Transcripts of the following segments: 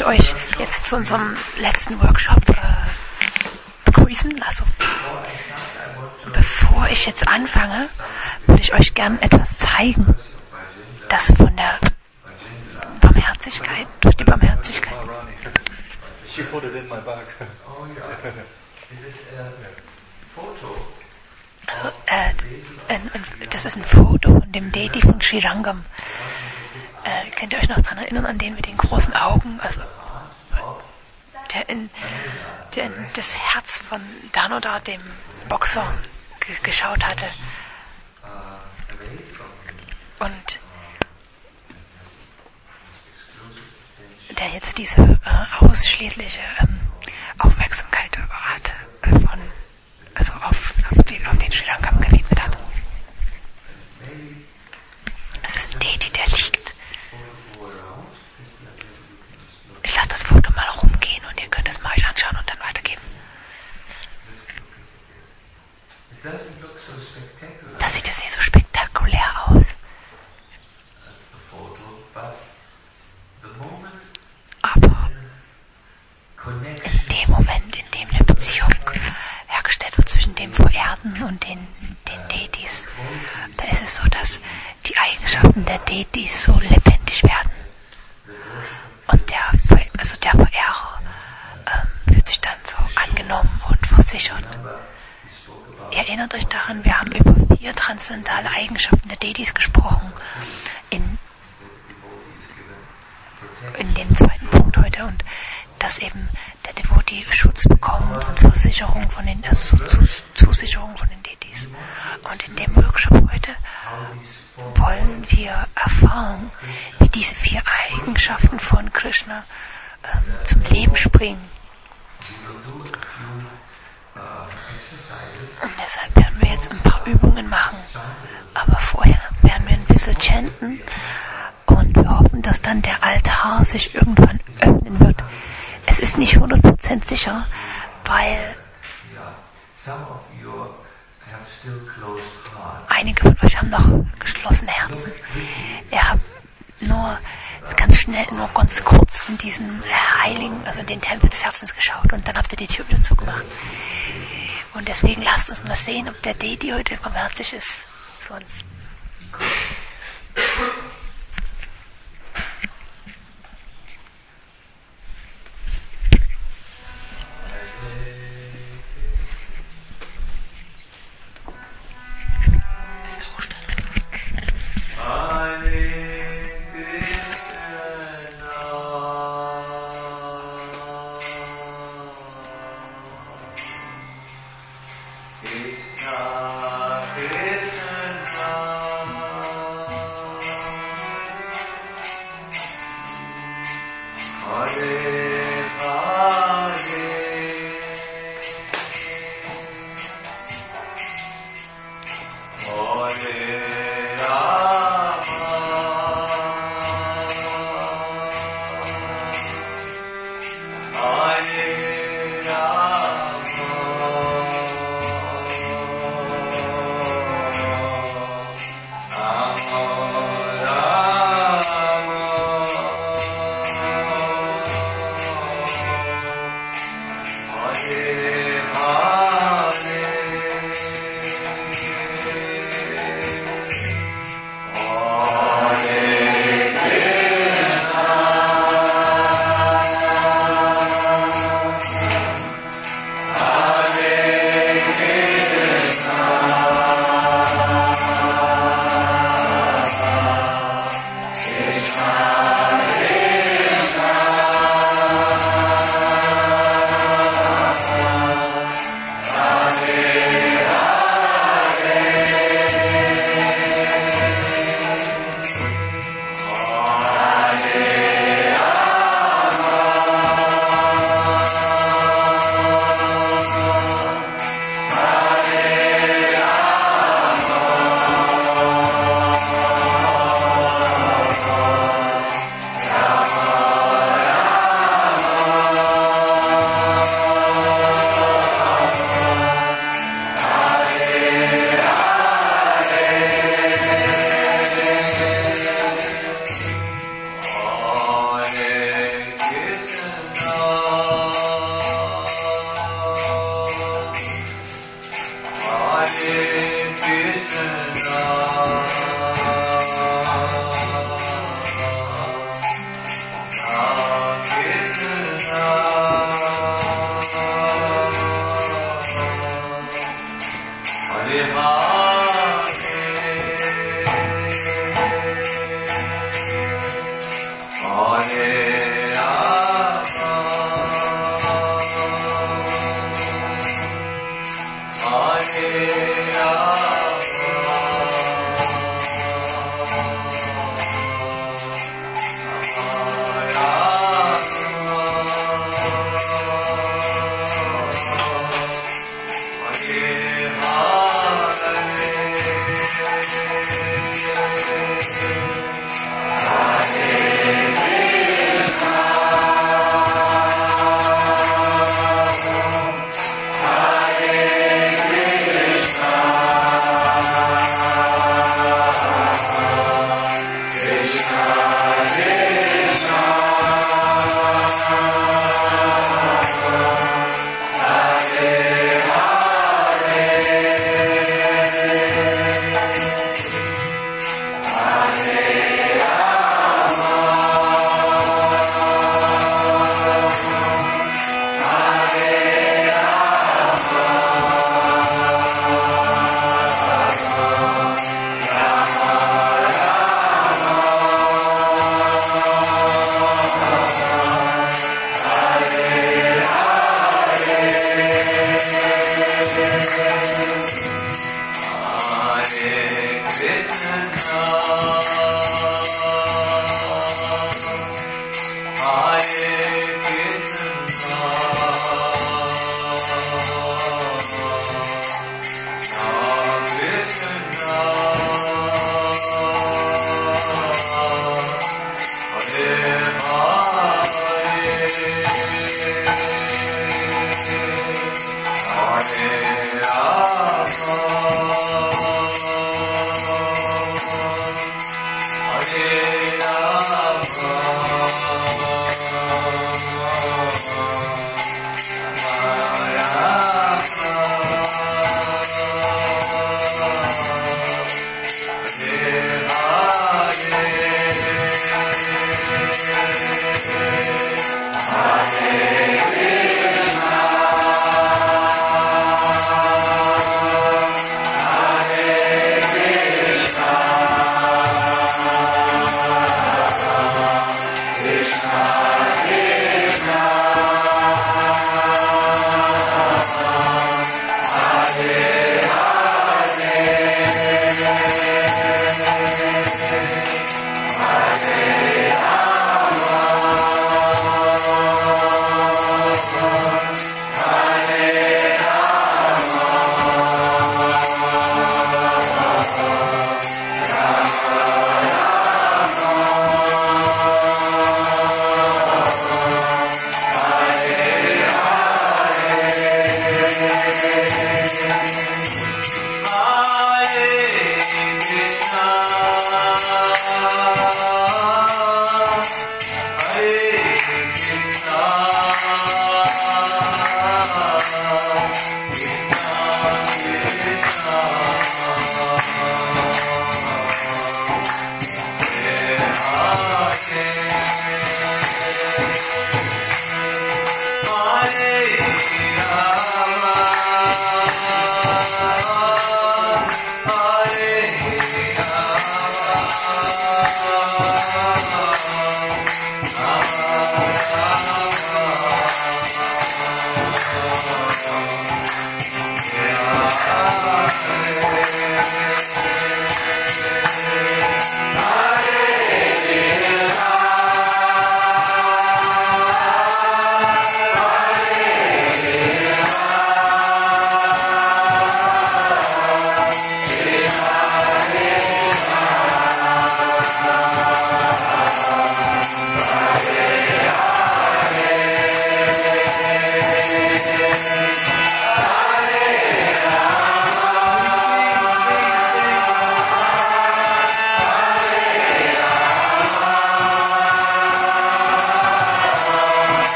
möchte euch jetzt zu unserem letzten Workshop begrüßen. Also, bevor ich jetzt anfange, würde ich euch gern etwas zeigen, das von der Barmherzigkeit, durch die Barmherzigkeit. She put it in my bag. Also, das ist ein Foto von dem Deity von Sri Rangam. Könnt ihr euch noch daran erinnern, an den mit den großen Augen, also der in das Herz von Danoda, dem Boxer, geschaut hatte. Und der jetzt diese ausschließliche Aufmerksamkeit hat, auf den Sri Lanka gewidmet hat. Es ist ein Deity, der liegt. Ich lasse das Foto mal rumgehen und ihr könnt es mal euch anschauen und dann weitergeben. Das sieht jetzt nicht so spektakulär aus. Aber in dem Moment, in dem eine Beziehung hergestellt wird zwischen dem Verehrten und den Deities, da ist es so, dass die Eigenschaften der Deities so lebendig werden. Und der Verehrer fühlt sich dann so angenommen und versichert. Ihr erinnert euch daran, wir haben über 4 transzendentale Eigenschaften der Deities gesprochen in dem zweiten Punkt heute, und dass eben der Devotee Schutz bekommt und Zusicherung von den Deities. Und in dem Workshop heute wollen wir erfahren, wie diese 4 Eigenschaften von Krishna zum Leben springen. Und deshalb werden wir jetzt ein paar Übungen machen. Aber vorher werden wir ein bisschen chanten und wir hoffen, dass dann der Altar sich irgendwann öffnen wird. Es ist nicht 100% sicher, weil einige von euch haben noch geschlossene Herzen. Ihr habt nur ganz kurz in diesen Heiligen, also in den Tempel des Herzens geschaut und dann habt ihr die Tür wieder zugemacht. Und deswegen lasst uns mal sehen, ob der Deity heute barmherzig ist zu uns.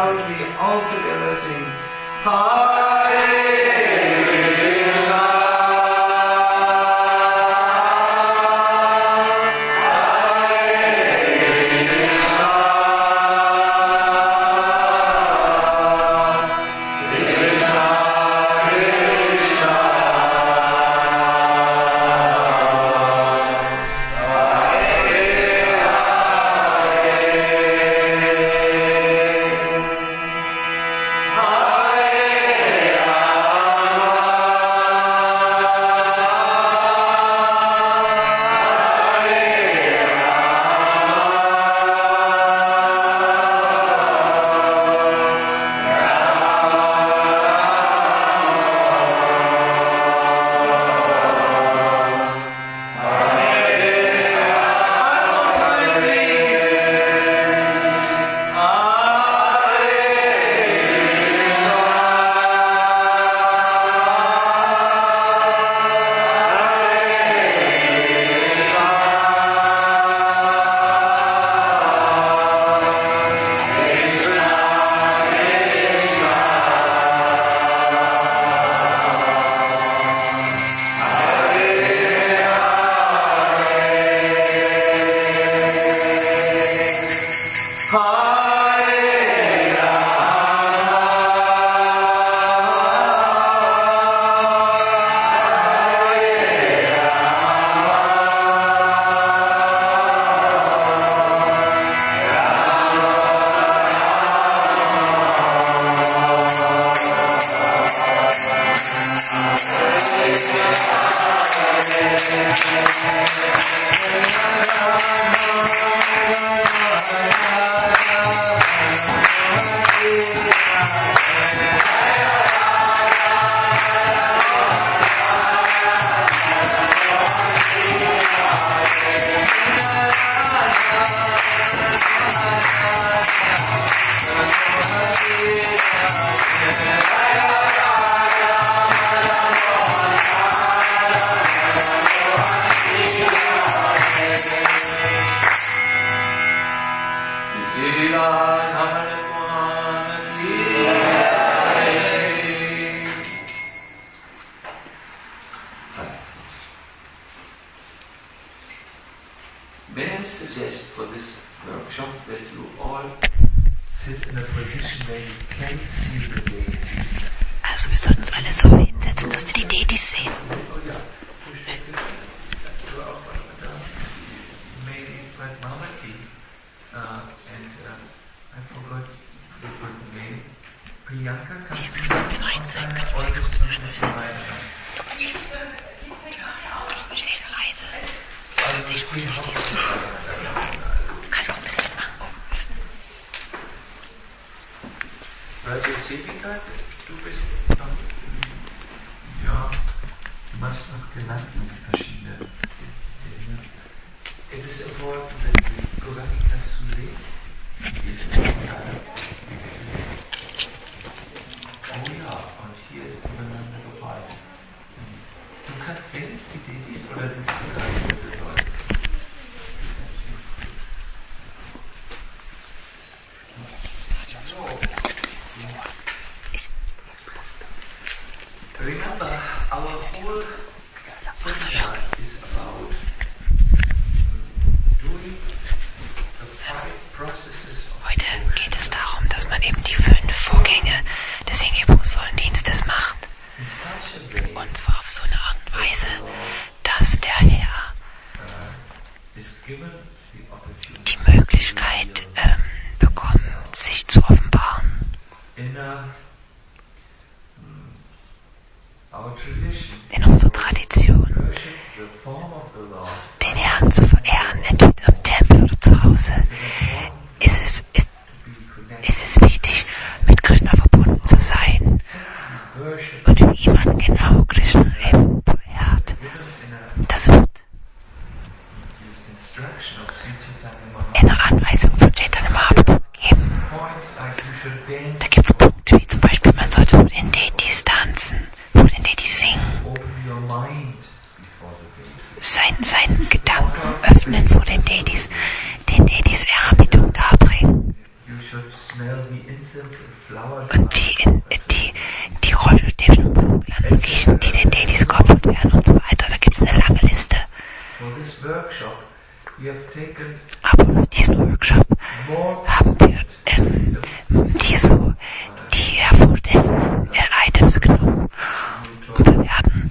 around the altar together sing Hare Krishna. May I suggest for this workshop that you all sit in a position where you can see the deities. Also wir sollten uns alle so hinsetzen, dass wir die Deities sehen. Oh ja, maybe Padmavati and I forgot the full name. Priyanka comes Kann noch ein bisschen machen. Radio Sevika, du bist noch, ja, du machst noch Gedanken verschiedene Dinge. It is important that we correct us to live. Oh ja, und hier ist übereinander gefallen. Du kannst sehen, die Deities, oder sind die begeisterte Leute? Remember, our whole seminar is about doing the 5 processes of Heute geht es darum, dass man eben die 5 Vorgänge des hingebungsvollen Dienstes macht. Und zwar auf so eine Art und Weise, dass der Herr die Möglichkeit bekommt, sich zu offenbaren. In unserer Tradition, den Herrn zu verehren, entweder im Tempel oder zu Hause, ist es wichtig, mit Krishna verbunden zu sein. Und wie man genau Krishna eben verehrt, das wird in der Anweisung von Chaitanya Mahaprabhu gegeben. Da gibt es Punkte wie zum Beispiel, man sollte vor den Deities tanzen, vor den Deities singen, seinen Gedanken öffnen vor den Deities Ehrerbietung darbringen. You should smell the incense. und die Räucherstäbchen und Blumen riechen, die den Detis geopfert werden und so weiter. Da gibt es eine lange Liste. Aber für diesen Workshop haben wir die hervorstehenden Items genommen und wir werden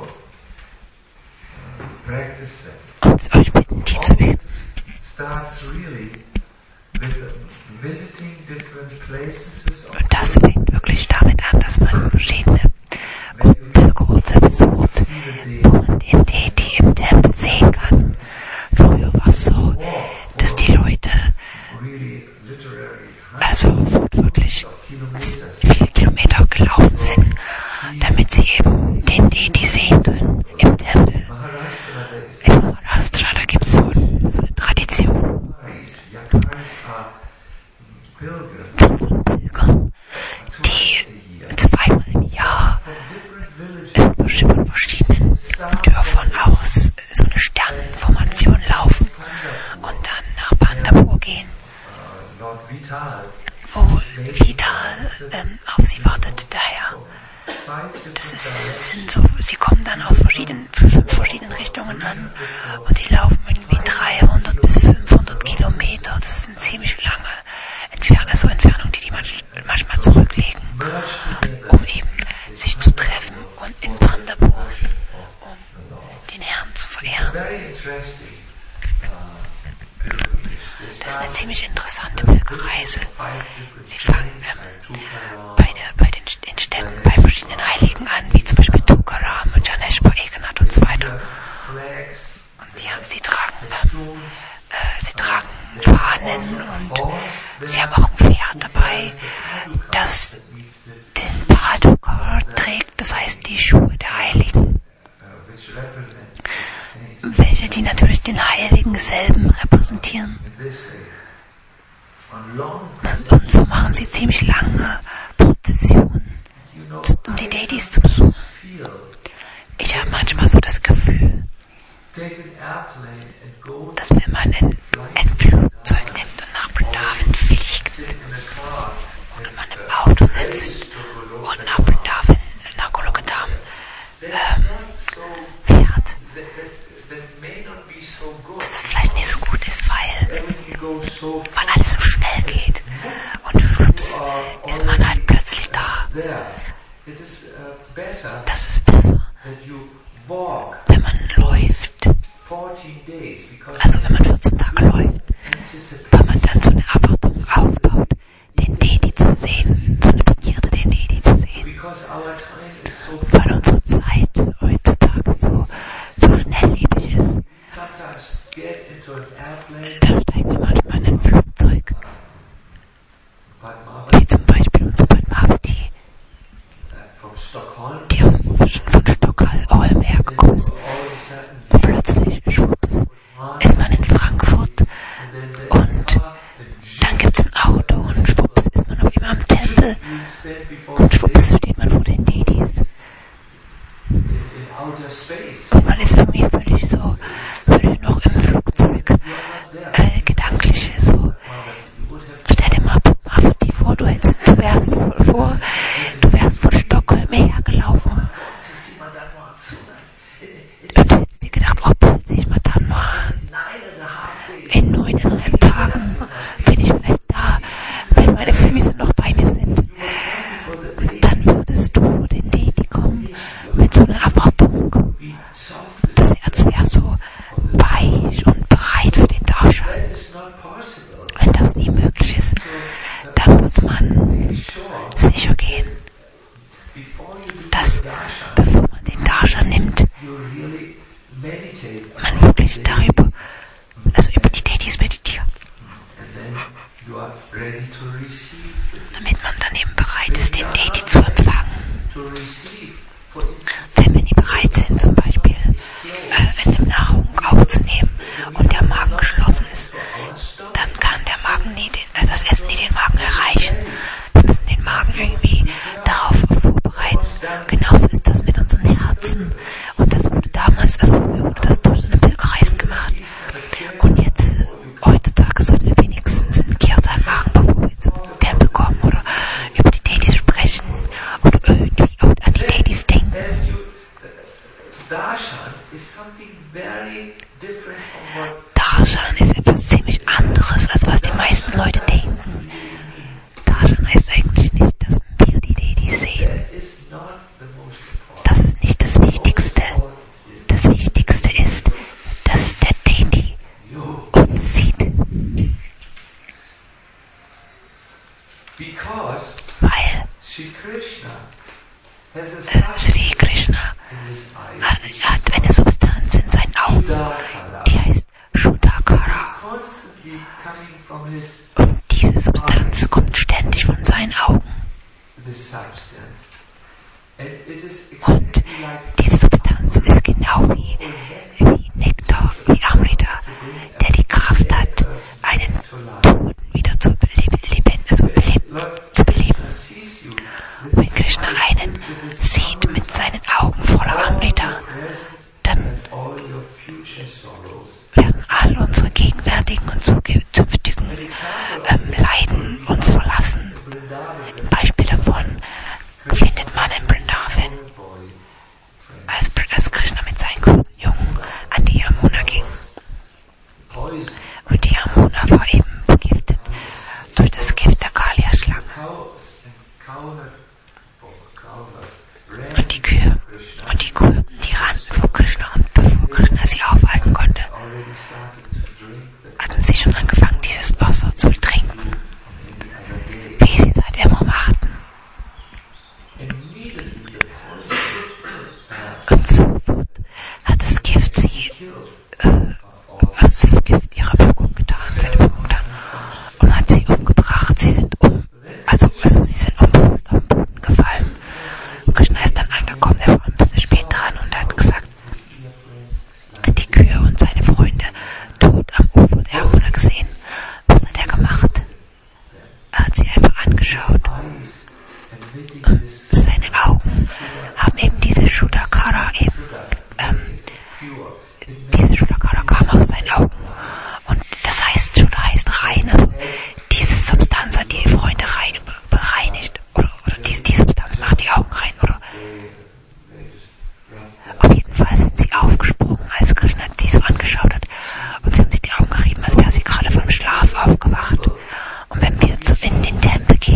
uns euch bitten, die zu üben. Und das fängt wirklich damit an, dass man verschiedene Pilgerorte besucht, wo man den Deity im Tempel sehen kann. Früher war es so, dass die Leute wirklich viele Kilometer gelaufen sind, damit sie eben den Deity sehen können im Tempel. In Maharashtra, da gibt es so eine Tradition von so einem Pilgern, die zweimal im Jahr von verschiedenen Dörfern aus so eine Sternenformation laufen und dann nach Pandapur gehen, wo Vital auf sie wartet. Daher, sie kommen dann aus 5 verschiedenen Richtungen an und die laufen irgendwie 300 bis 500 Kilometer. Das sind ziemlich lange Entfernungen, die manchmal zurücklegen, um eben sich zu treffen und in Pandapur, um den Herrn zu verehren. Das ist eine ziemlich interessante Pilgerreise. Sie fangen in Städten bei verschiedenen Heiligen an, wie zum Beispiel Tukaram und Janeshwar, Eknath und so weiter. Und sie tragen Fahnen und sie haben auch ein Pferd dabei, das den Padukar trägt, das heißt die Schuhe der Heiligen, welche die natürlich den Heiligen selben repräsentieren. Und so machen sie ziemlich lange Prozessionen, um die Deities zu besuchen. Ich habe manchmal so das Gefühl, dass wenn man ein Flugzeug nimmt und nach Vrindavan fliegt und man im Auto sitzt und nach Vrindavan, nach Golokadam fährt, dass das vielleicht nicht so gut ist, weil alles so schnell geht und schwupps ist man halt plötzlich da. Das ist besser, wenn man läuft. Also wenn man 14 Tage läuft, weil man dann so eine Erwartung aufbaut, den Deity zu sehen, so eine Begierde, den Deity zu sehen. Weil unsere Zeit heutzutage so schnelllebig ist. Dann steigen wir manchmal in ein Flugzeug, wie zum Beispiel unsere Padmavati, die von Stockholm hergekommen ist. Plötzlich, schwupps, ist man in Frankfurt und dann gibt es ein Auto und schwupps ist man auf einmal am Tempel und schwupps steht man vor den Deities. Und man ist irgendwie völlig noch im Flugzeug, gedanklich so. Stell dir mal Padmavati vor, du wärst von Stockholm hergelaufen. Und du hättest dir gedacht, plötzlich mal dann mal in 9,5 Tagen bin ich vielleicht da, wenn meine Füße noch bei mir sind. Dann würdest du den Deity kommen mit so einer Erwartung. Das Herz wäre so weich und bereit für den Darshan. Wenn das nie möglich ist, dann muss man sicher gehen, dass bevor man den Darshan nimmt, man wirklich über die Deities meditiert. Damit man dann eben bereit ist, den Deity zu empfangen. Wenn wir nie bereit sind, zum Beispiel eine Nahrung aufzunehmen und der Magen geschlossen ist, dann kann der Magen das Essen nie den Magen erreichen. Wir müssen den Magen irgendwie darauf vorbereiten. Genauso ist das mit unseren Herzen. Und das wurde damals, früher wurde das durch so eine Pilgerreise gemacht. Und jetzt, heutzutage sollten wir wenigstens einen Kirtan machen, bevor wir zum Tempel kommen oder Sri Krishna hat eine Substanz in seinen Augen, die heißt Shuddhakara. Und diese Substanz kommt ständig von seinen Augen. Und diese Substanz ist genau wie Nektar, wie Amrita, der die Kraft hat, einen Toten wieder zu beleben. Wenn Krishna einen sieht mit seinen Augen voller Amrita, dann werden all unsere gegenwärtigen und zukünftigen Leiden uns verlassen. Beispiel davon findet man in Vrindavan, als Krishna mit seinen Jungen an die Yamuna ging. Und die Yamuna war eben vergiftet durch das Gift der Kaliya-Schlange. Und die Kühe, die rannten vor Krishna, und bevor Krishna sie aufhalten konnte, hatten sie schon angefangen, dieses Wasser zu trinken, wie sie seit immer machten. Und sofort hat das Gift ihre Wirkung getan, seine Wirkung getan, und hat sie umgebracht. Sie sind unbewusst auf den Boden gefallen. Und Krishna ist dann angekommen, der war ein bisschen spät dran und hat gesagt, die Kühe und seine Freunde tot am Ufer der Yamuna gesehen. Was hat er gemacht? Er hat sie einfach angeschaut. Und seine Augen haben eben diese Shuddhakara diese Shuddhakara kam aus seinen Augen. Und das heißt, Shuddha heißt rein, also diese Substanz hat die Freunde bereinigt. Oder die Substanz macht die Augen rein, oder? Auf jeden Fall sind sie aufgesprungen, als Krishna die so angeschaut hat. Und sie haben sich die Augen gerieben, als wäre sie gerade vom Schlaf aufgewacht. Und wenn wir in den Tempel gehen,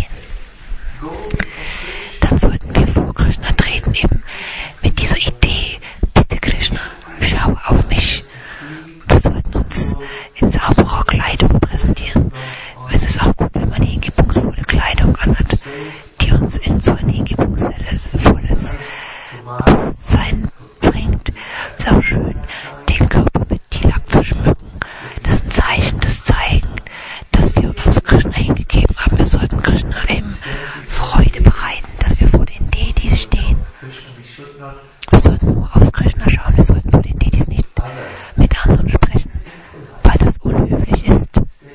dann sollten wir vor Krishna treten, eben mit dieser Idee, bitte Krishna, schau auf mich. Wir sollten uns in sauberer Kleidung präsentieren. Es ist auch gut, wenn man hingebungsvolle Kleidung anhat, die uns in so ein hingebungsvolles Bewusstsein bringt. Es ist auch schön, den Körper mit Tilak zu schmücken. Das ist ein Zeichen, das zeigt, dass wir uns Krishna hingegeben haben. Wir sollten Krishna eben Freude bereiten, dass wir vor den Deities stehen. Wir sollten nur auf Krishna schauen, wir sollten vor den Deities nicht mit anderen sprechen, weil das unhöflich ist.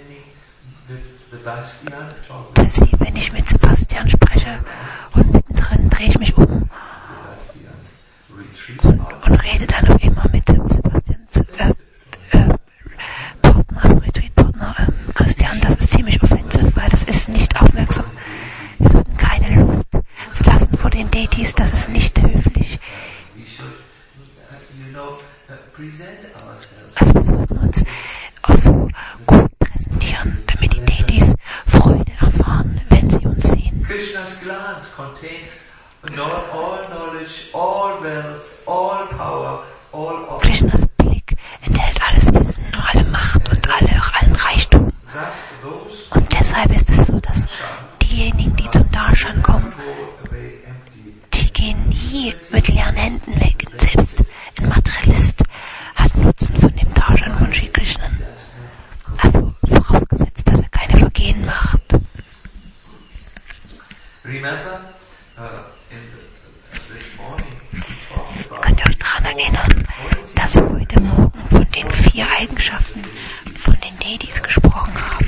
Das ist wie wenn ich mit Sebastian spreche und mittendrin drehe ich mich um und rede dann auch immer mit Sebastians Partner, also Retreat-Partner Christian. Das ist ziemlich offensiv, weil das ist nicht aufmerksam. Wir sollten keine Luft lassen vor den Deities, das ist nicht höflich. Also wir sollten uns auch so gut präsentieren, damit die Deities Freude erfahren, wenn sie uns sehen. Krishna's glance contains all knowledge, all wealth, all power, all honor. Krishnas Blick enthält alles Wissen, alle Macht und allen Reichtum. Und deshalb ist es so, dass diejenigen, die zum Darshan kommen, die gehen nie mit leeren Händen weg. Selbst ein Materialist hat Nutzen von dem Darshan von Sri Krishna. Also vorausgesetzt, dass er keine Vergehen macht. Könnt ihr euch daran erinnern, dass wir heute Morgen von den 4 Eigenschaften von den Deities gesprochen haben?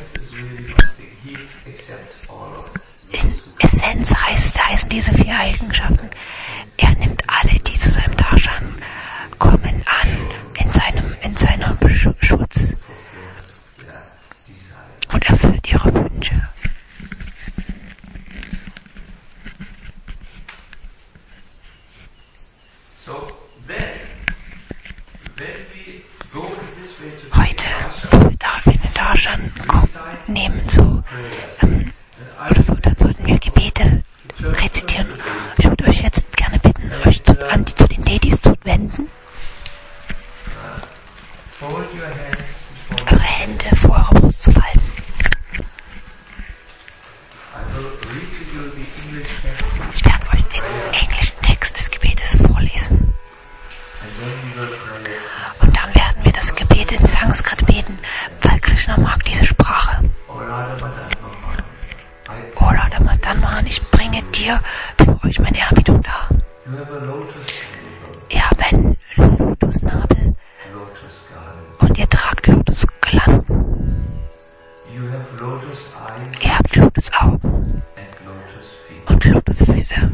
In Essenz heißen diese 4 Eigenschaften, er nimmt alle, die zu seinem Darshan kommen, an in seinem Schutz und erfüllt ihre Wünsche. Heute, wo wir in den Darshan nehmen, dann sollten wir Gebete rezitieren. Ich würde euch jetzt gerne bitten, euch zu den Deities zu wenden. Eure Hände vor eurer Brust zu falten. Ich werde euch den hier für euch meine Ehrerbietung dar. Ihr habt einen Lotusnabel und ihr tragt Lotusgelanden. Ihr habt Lotusaugen und Lotusfüße.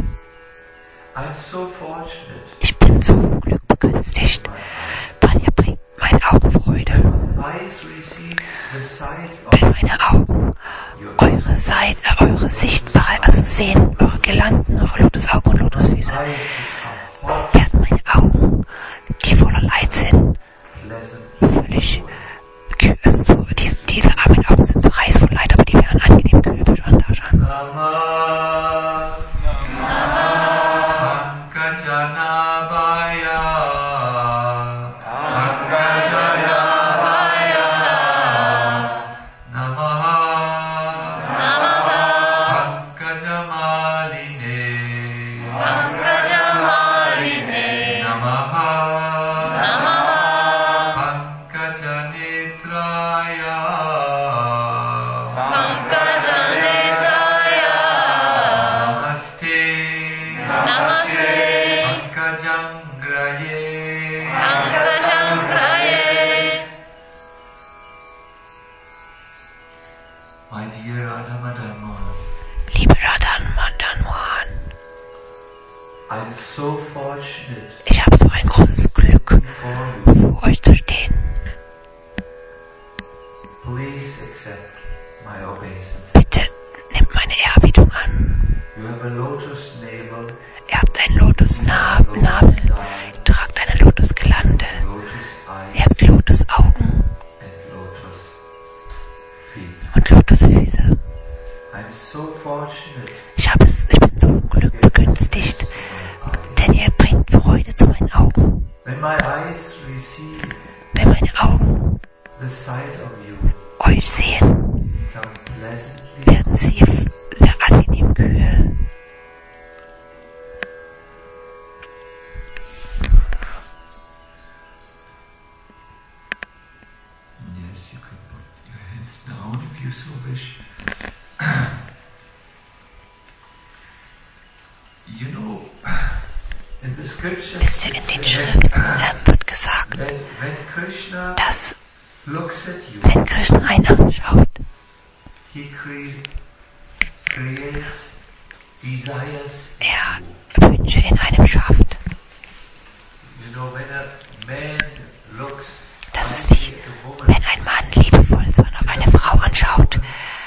Ich bin so glückbegünstigt, weil ihr bringt meine Augen Freude. Wenn meine Augen eure sichtbare, also sehen, eure Girlanden, eure Lotusaugen und Lotusfüße, werden meine Augen, die voller Leid sind, völlig so, diese armen Augen sind so heiß von Leid, aber die werden angenehm kühl für Darshan. Ich habe so ein großes Glück, vor euch zu stehen. Bitte nehmt meine Ehrerbietung an. Ihr habt einen Lotusnabel, ihr tragt eine Lotusgelande, ihr habt Lotusaugen und Lotusfüße. Ich bin so vom Glück begünstigt, denn ihr bringt Freude zu meinen Augen. Wenn meine Augen euch sehen, werden sie sehr angenehm kühl. Wisst ihr, in den Schriften wird gesagt, dass wenn Krishna einen anschaut, er Wünsche in einem schafft. Das ist wie, wenn ein Mann liebevoll so noch eine Frau anschaut,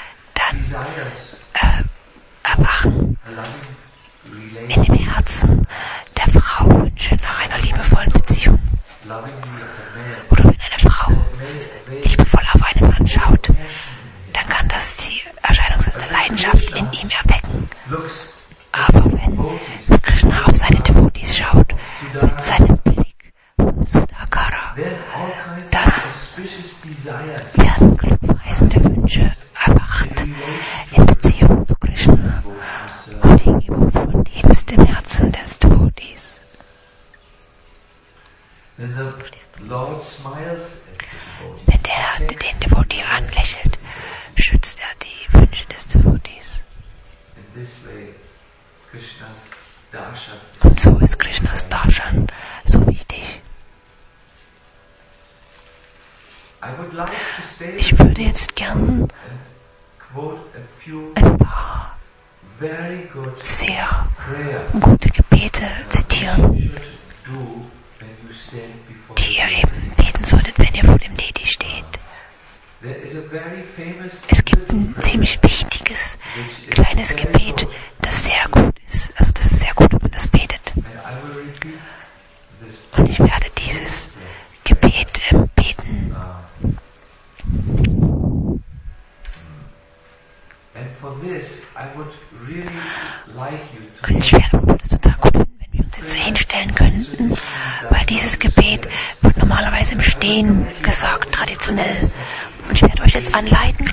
dann erwachen in dem Herzen der Frau Wünsche nach einer liebevollen Beziehung. Oder wenn eine Frau liebevoll auf einen Mann schaut, dann kann das die Erscheinungsweise der Leidenschaft in ihm erwecken. Aber wenn Krishna auf seine Devotees schaut und seinen Blick von Sudakara, dann werden glückweisende Wünsche erwacht in Beziehung zu Krishna und hingebungsvollst im Herzen des Devotees. Wenn der Herr den Devotee anlächelt, schützt er die Wünsche des Devotees. Und so ist Krishnas Darshan so wichtig. Ich würde jetzt gern ein paar sehr gute Gebete zitieren, die ihr eben beten solltet, wenn ihr vor dem Deity steht. Es gibt ein ziemlich wichtiges kleines Gebet, das sehr gut ist, also das ist sehr gut, wenn man das betet. Und ich werde dieses Gebet beten. Und ich würde es total gut finden, wenn wir uns jetzt hinstellen könnten, weil dieses Gebet wird normalerweise im Stehen gesagt, traditionell. Und ich werde euch jetzt anleiten,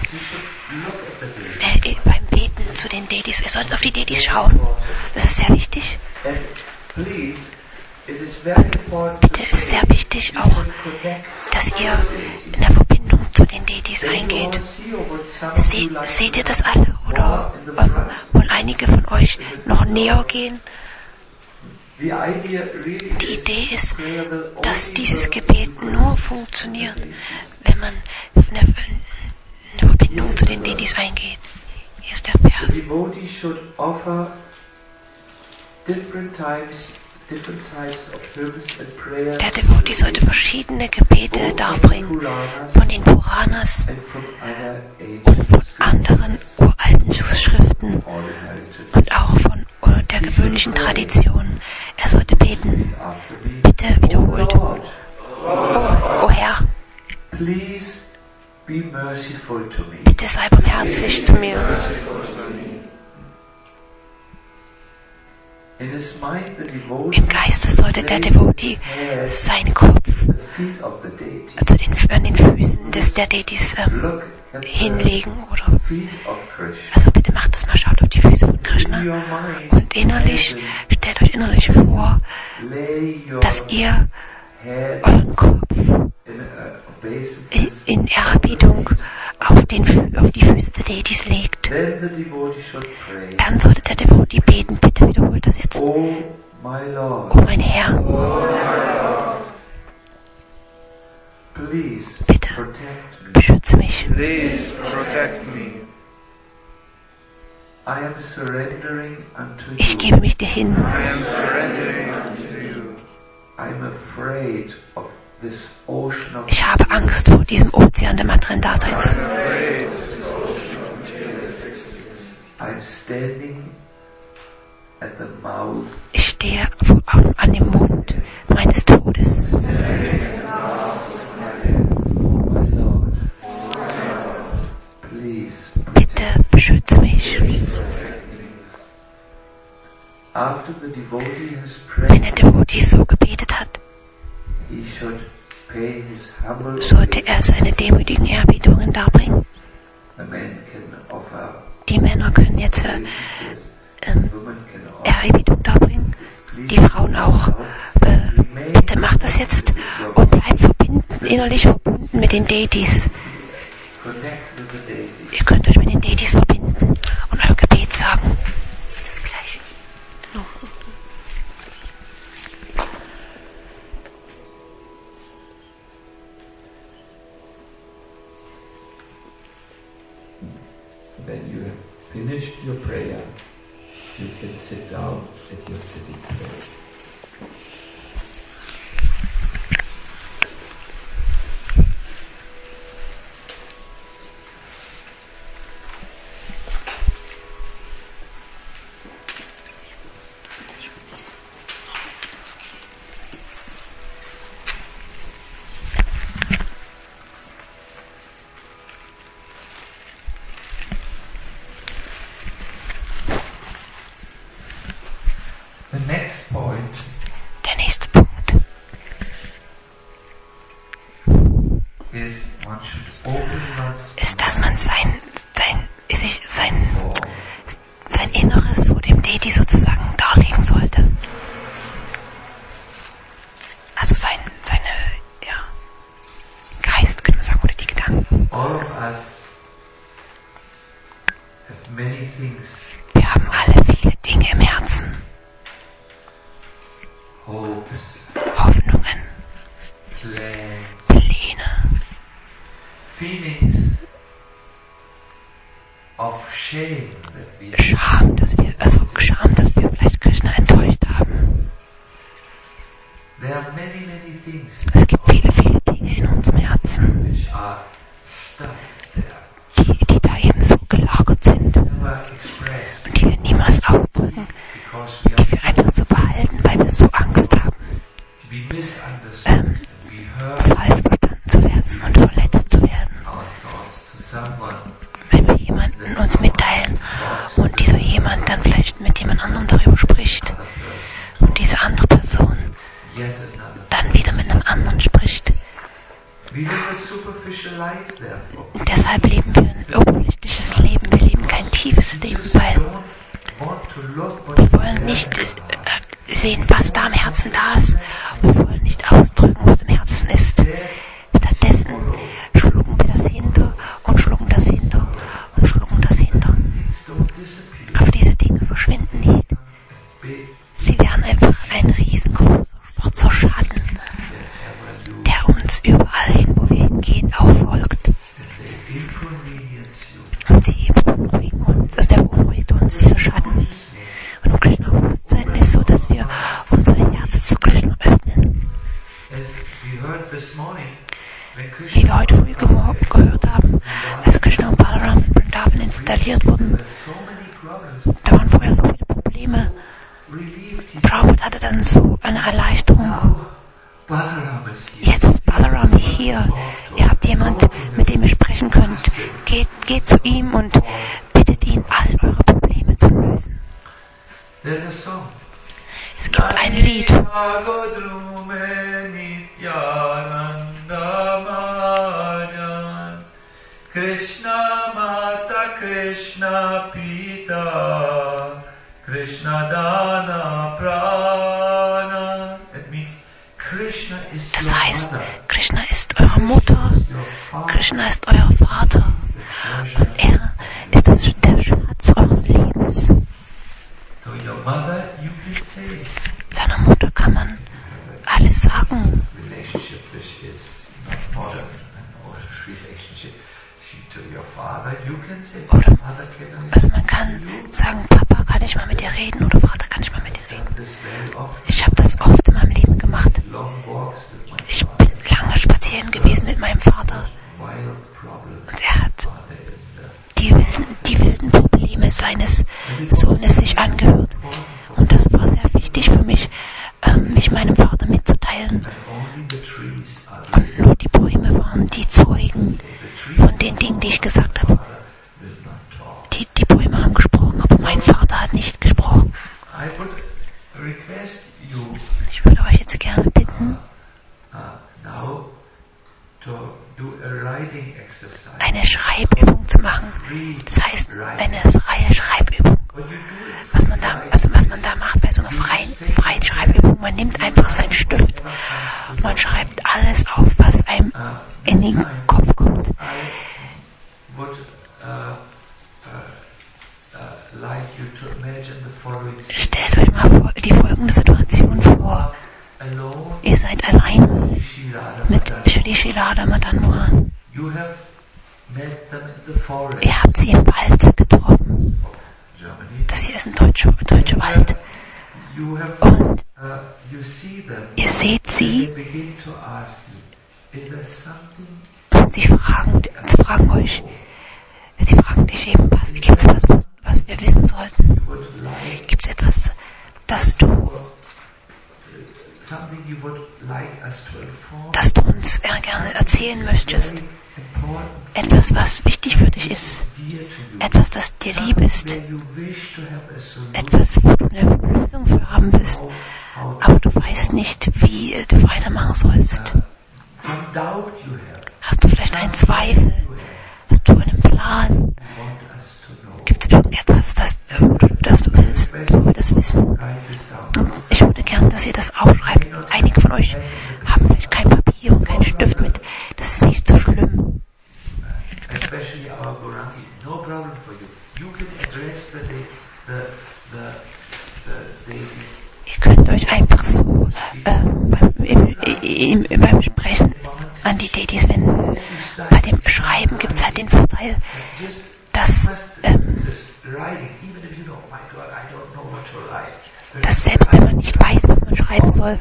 beim Beten zu den Deities. Ihr solltet auf die Deities schauen. Das ist sehr wichtig. Bitte ist sehr wichtig auch, dass ihr in der Verbindung zu den Deities eingeht. Seht ihr das alle? Oder wollen einige von euch noch näher gehen? Die Idee ist, dass dieses Gebet nur funktioniert, wenn man eine Verbindung zu den Deities eingeht. Hier ist der Vers. Der Devotee sollte verschiedene Gebete darbringen, von den Puranas und von anderen uralten Schriften und auch von der gewöhnlichen Tradition. Er sollte beten. Bitte wiederholt. O Herr, bitte sei barmherzig zu mir. Im Geiste sollte der Devotee seinen Kopf an den Füßen der Deities hinlegen. Also bitte macht das mal, schaut auf die Füße von Krishna und stellt euch innerlich vor, dass ihr euren Kopf in Ehrerbietung auf die Füße der Deities legt. Dann sollte der Devotee beten. Bitte wiederholt das jetzt. Oh mein Herr, bitte beschütze mich. Ich gebe mich dir hin. Ich habe Angst vor diesem Ozean der materiellen Daseins. Ich stehe an dem Mund meines Todes. Bitte beschütze mich. Wenn der Devotee so gebetet hat, sollte er seine demütigen Ehrerbietungen darbringen. Die Männer können jetzt Ehrerbietung darbringen, die Frauen auch. Bitte macht das jetzt und bleibt innerlich verbunden mit den Deities. Ihr könnt euch mit den Deities verbinden und euer Gebet sagen. Das Gleiche. When you have finished your prayer, you can sit down at your sitting place. Der nächste Punkt ist, dass man sein Inneres vor dem Deity sozusagen darlegen sollte. Also seine Geist, können wir sagen, oder die Gedanken. Wir haben alle viele Dinge im Herzen. Hoffnungen, Pläne, Scham, dass wir vielleicht Krishna enttäuscht haben. Es gibt viele, viele Dinge in unserem Herzen, die da eben so gelagert sind und die wir niemals ausdrücken, die wir einfach so behalten, weil wir so Angst haben, falsch verstanden zu werden und verletzt zu werden. Wenn wir jemanden uns mitteilen und dieser jemand dann vielleicht mit jemand anderem darüber spricht und diese andere Person dann wieder mit einem anderen spricht. Und deshalb leben wir ein oberflächliches Leben, wir leben kein tiefes Leben, weil wir wollen nicht sehen, was da im Herzen da ist. Wir wollen nicht ausdrücken, was im Herzen ist. Stattdessen schlucken wir das Und sie beunruhigen uns, also der beunruhigt uns, diese Schatten. Und im Krishna-Bewusstsein ist so, dass wir unser Herz zu Krishna öffnen. Wie wir heute früh gehört haben, als Krishna und Balaram in Vrindavan installiert wurden, da waren vorher so viele Probleme. Prabhupada hatte dann so eine Erleichterung. Jetzt ist Balaram hier. Ihr habt jemand, mit dem ihr sprechen könnt. Geht zu ihm und bittet ihn, all eure Probleme zu lösen. Es gibt ein Lied. Krishna Mata Krishna Pita Krishna Dana Prana. Das heißt, Krishna ist eure Mutter, Krishna ist euer Vater und er ist der Schatz eures Lebens. Seiner Mutter kann man alles sagen. Oder also man kann sagen, Papa, kann ich mal mit dir reden? Oder Vater, kann ich mal mit dir reden? Ich habe das oft in meinem Leben gemacht. Ich bin lange spazieren gewesen mit meinem Vater. Und er hat die wilden Probleme seines Sohnes sich angehört. Und das war sehr wichtig für mich, mich meinem Vater mitzuteilen. Und nur die Bäume waren die Zeugen von den Dingen, die ich gesagt habe. Die Bäume haben gesprochen, aber mein Vater hat nicht gesprochen. Ich würde euch jetzt gerne bitten, eine Schreibübung zu machen. Das heißt, eine freie Schreibübung. Was man da macht bei so einer freien Schreibübung, man nimmt einfach seinen Stift und man schreibt alles auf, was einem in den Kopf kommt. Stellt euch mal die folgende Situation vor. Ihr seid allein mit Shri Shri Radha Madan Mohan. Ihr habt sie im Wald getroffen. Das hier ist ein deutscher Wald. Und ihr seht sie und sie fragen euch, sie fragen dich eben, gibt es etwas, was wir wissen sollten? Gibt es etwas, das du uns gerne erzählen möchtest? Etwas, was wichtig für dich ist. Etwas, das dir lieb ist. Etwas, wo du eine Lösung für haben willst. Aber du weißt nicht, wie du weitermachen sollst. Hast du vielleicht einen Zweifel? Hast du einen Plan? Gibt es irgendetwas, das du willst? Du willst wissen. Und ich würde gern, dass ihr das aufschreibt. Einige von euch haben vielleicht kein Papier und keinen Stift mit. Das ist nicht so schlimm. Ihr könnt euch einfach so beim Sprechen an die Detis wenden. Bei dem Schreiben gibt es halt den Vorteil, dass selbst wenn man nicht weiß, was man schreiben soll,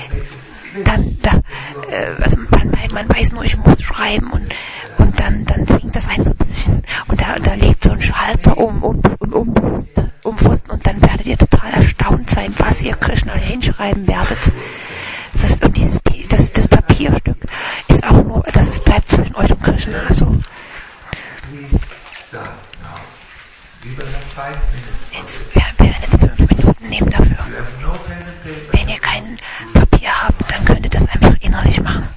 man weiß nur, ich muss schreiben und dann zwingt das einen so ein bisschen und da legt so ein Schalter unbewusst und dann werdet ihr total erstaunt sein, was ihr Krishna hinschreiben werdet. Das Papierstück ist auch nur, bleibt zwischen euch und Krishna. Also wir werden jetzt 5 Minuten nehmen dafür. Wenn ihr kein Papier habt, dann könnt ihr das einfach innerlich machen.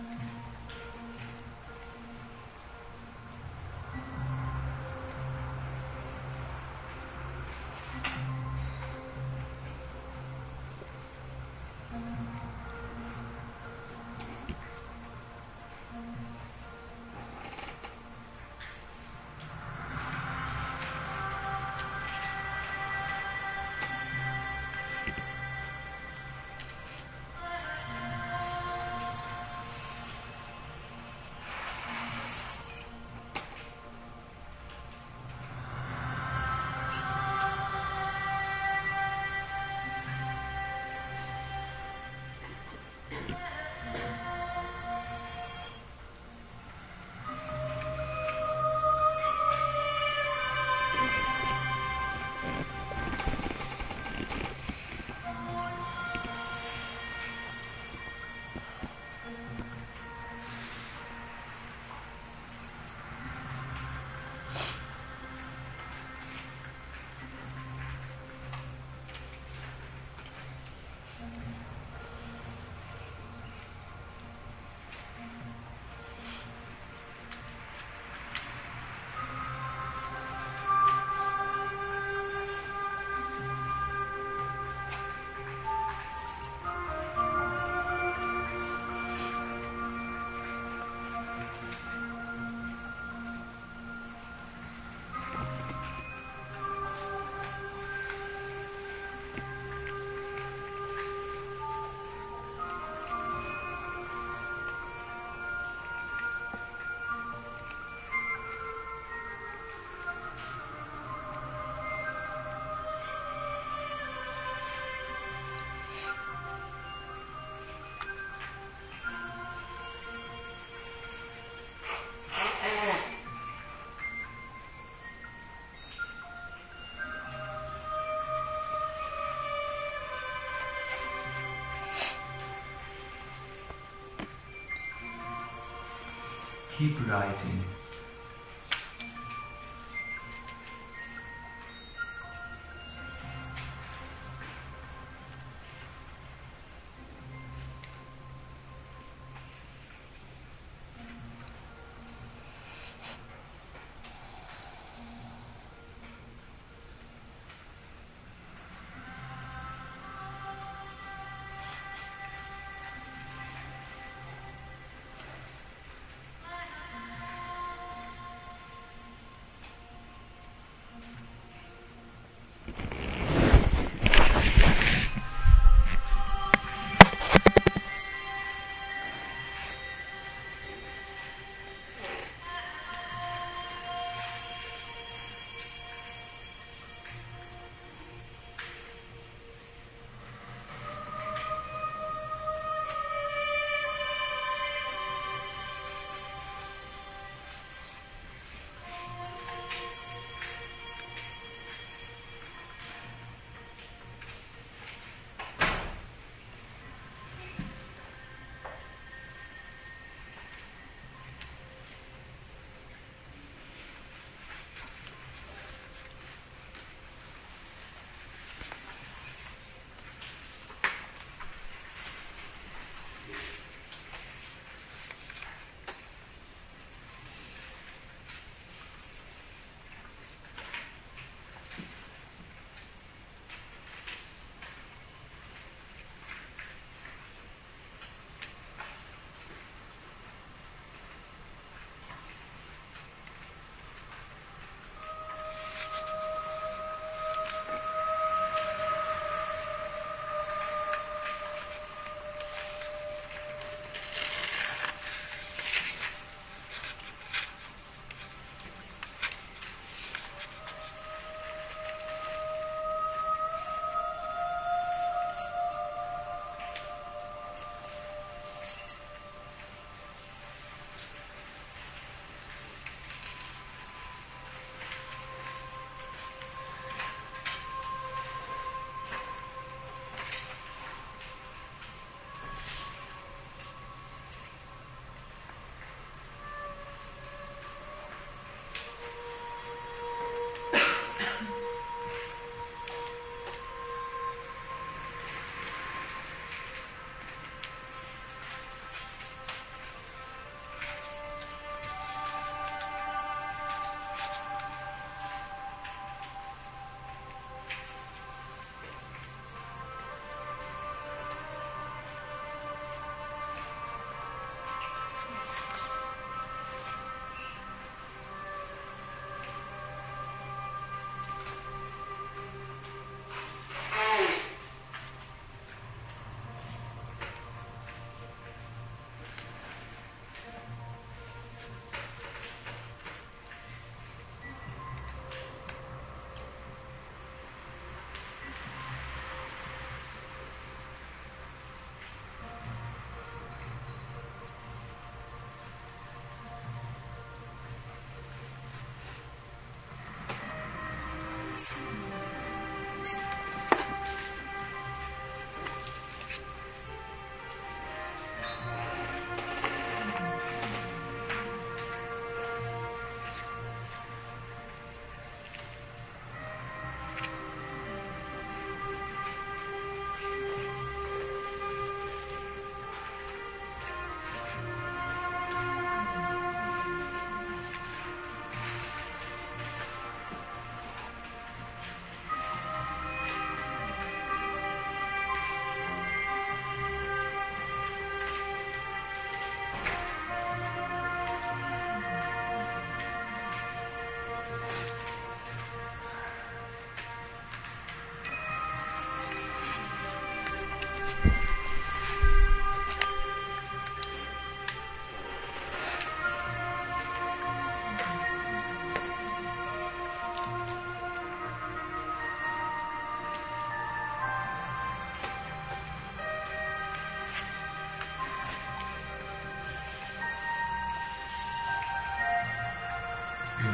Keep writing.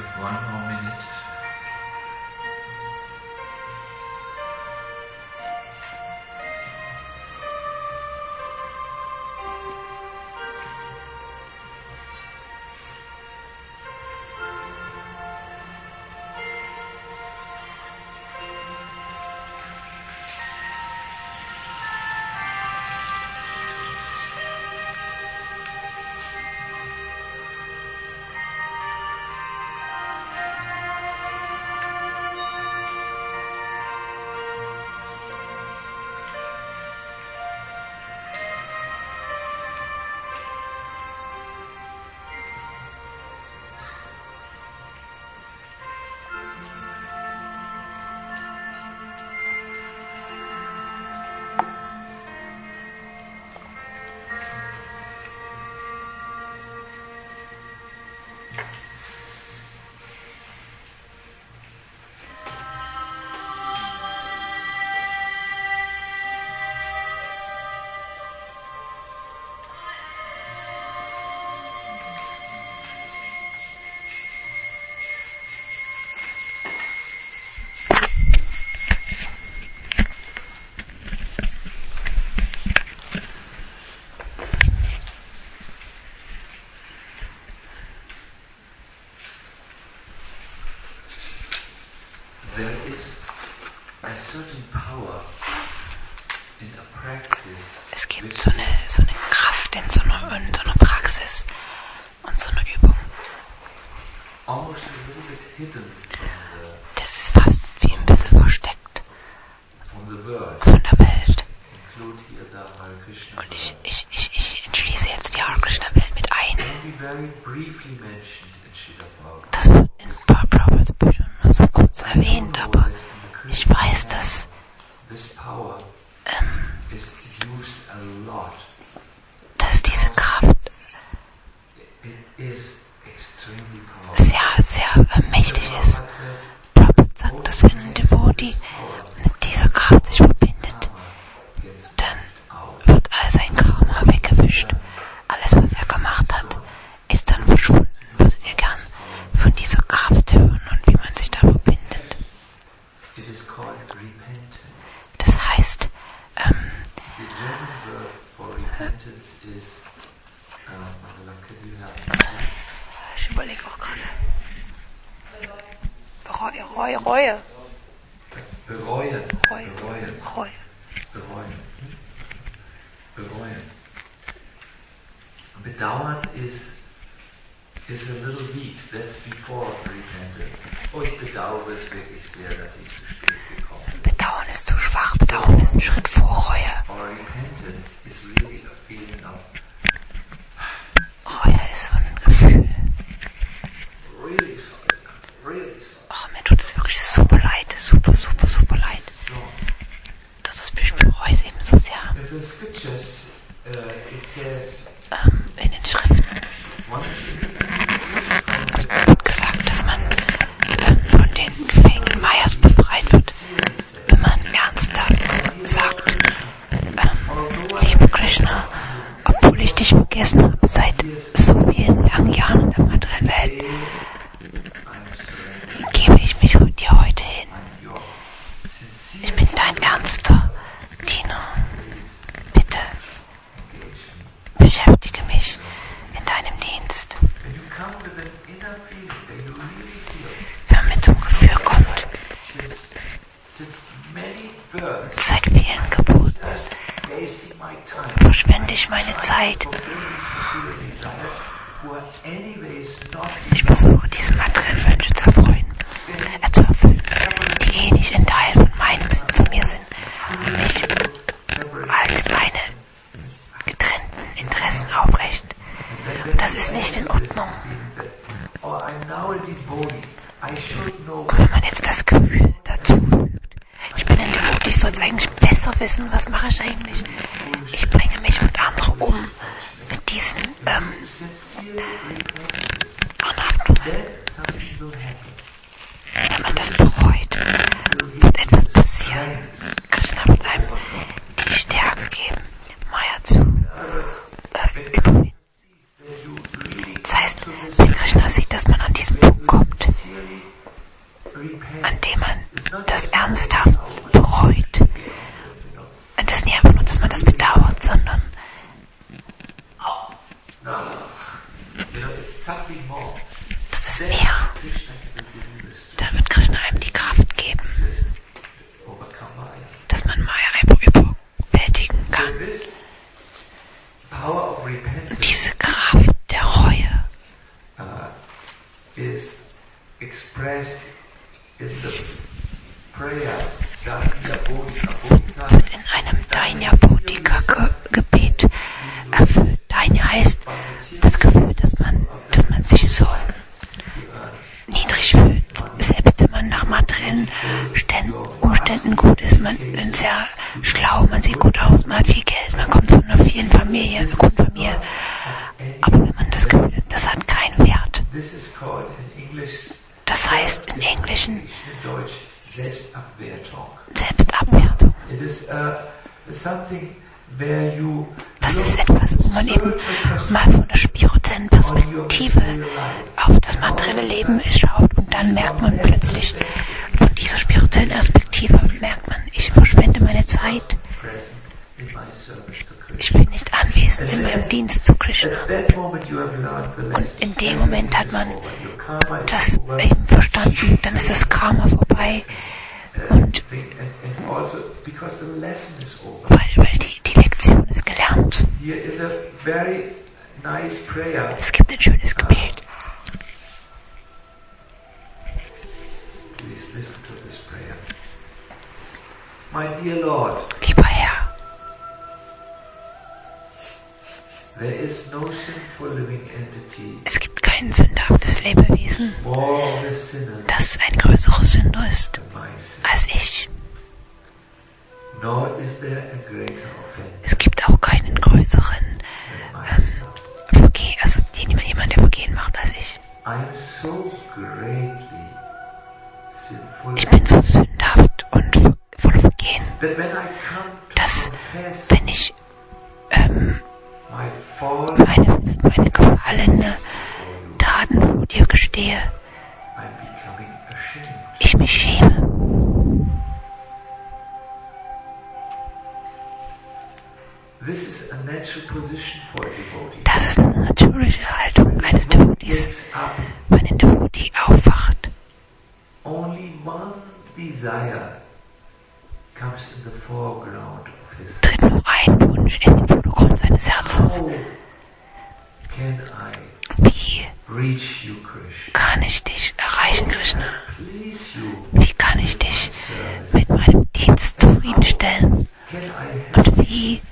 have one more minute. Es gibt so eine Kraft in so einer Praxis und so eine Übung. Das ist fast wie ein bisschen versteckt von der Welt. Und ich entschließe jetzt die Hare Krishna-Welt mit ein. Das wird in Prabhupads Büchern nur so kurz erwähnt, aber ich weiß, dass diese Kraft sehr, sehr mächtig ist. Prabhupada sagt, dass wenn ein Devotee mit dieser Kraft sich verbindet, dann wird all sein Karma weggewischt. Alles, was er gemacht hat, ist dann verschwunden. Würdet ihr gern von dieser Kraft hören und wie man sich da verbindet? Das heißt, ich überlege auch gerade. Reue. Bereuen. Bedauern is a little weak. That's before repentance. Oh, ich bedauere es wirklich sehr, dass ich zu spät gekommen bin. Bedauern ist zu schwach. Bedauern ist ein Schritt vor Reue. Or repentance is really a feeling of Reue ist so ein Gefühl. Really sorry. Oh, mir tut es wirklich super leid. Super leid. Das bereue ich eben so sehr. In the scriptures, it says, in den Schriften wird gesagt, dass man von den Fängen Mayas befreit wird, wenn man ernster sagt, liebe Krishna, obwohl ich dich vergessen habe seit so vielen langen Jahren in der materiellen Welt, gebe ich mich dir heute hin. Ich bin dein ernster Diener. Bitte, beschäftige mich in deinem Dienst. Wenn man mit so einem Gefühl kommt, seit vielen Geburten verschwende ich meine Zeit. Ich versuche, diese materiellen Wünsche zu erfüllen, die eh nicht ein Teil von mir sind, mich als meine getrennten Interessen aufrecht. Das ist nicht in Ordnung. Und wenn man jetzt das Gefühl dazu fügt, ich bin ein Devotee, ich soll es eigentlich besser wissen, was mache ich eigentlich? Ich bringe mich mit anderen um, mit diesen Anhaftungen. Wenn man das bereut, wird etwas passieren. Krishna wird einem die Stärke geben, Maya zu überwinden. Das heißt, wenn Krishna sieht, dass man an diesen Punkt kommt, das ernsthaft bereut. Das ist nicht einfach nur, dass man das bedauert, sondern das ist mehr. Da wird Krishna einem die Kraft geben, dass man Maya einfach überwältigen kann. Und diese Kraft der Reue is expressed in the prayer wird in einem Dainya-Bodhika-Gebet erfüllt. Dainya heißt das Gefühl, dass man sich so niedrig fühlt. Selbst wenn man nach materiellen Umständen gut ist, man ist sehr schlau, man sieht gut aus, man hat viel Geld, man kommt von einer vielen Familie, einer guten Familie. Aber wenn man das Gefühl hat, das hat keinen Wert. Das heißt im Englischen Selbstabwertung. Das ist etwas, wo man eben mal von der spirituellen Perspektive auf das materielle Leben schaut und dann merkt man plötzlich, von dieser spirituellen Perspektive merkt man, ich verschwende meine Zeit. Ich bin nicht anwesend in meinem Dienst zu Krishna. Und in dem Moment hat man das eben verstanden, dann ist das Karma vorbei. Und weil die Lektion ist gelernt. Es gibt ein schönes Gebet. Lieber Herr, es gibt kein sündhaftes Lebewesen, das ein größerer Sünder ist als ich. Es gibt auch keinen größeren jemand, der Vergehen macht als ich. Ich bin so sündhaft und voller Vergehen, dass wenn ich meine gefallene Taten vor dir gestehe, ich mich schäme. Das ist eine natürliche Haltung eines Devotees, wenn ein Devotee aufwacht. Tritt nur ein Wunsch in den Vordergrund seines Herzens. Wie kann ich dich erreichen, Krishna? Wie kann ich dich mit meinem Dienst zufriedenstellen? Und wie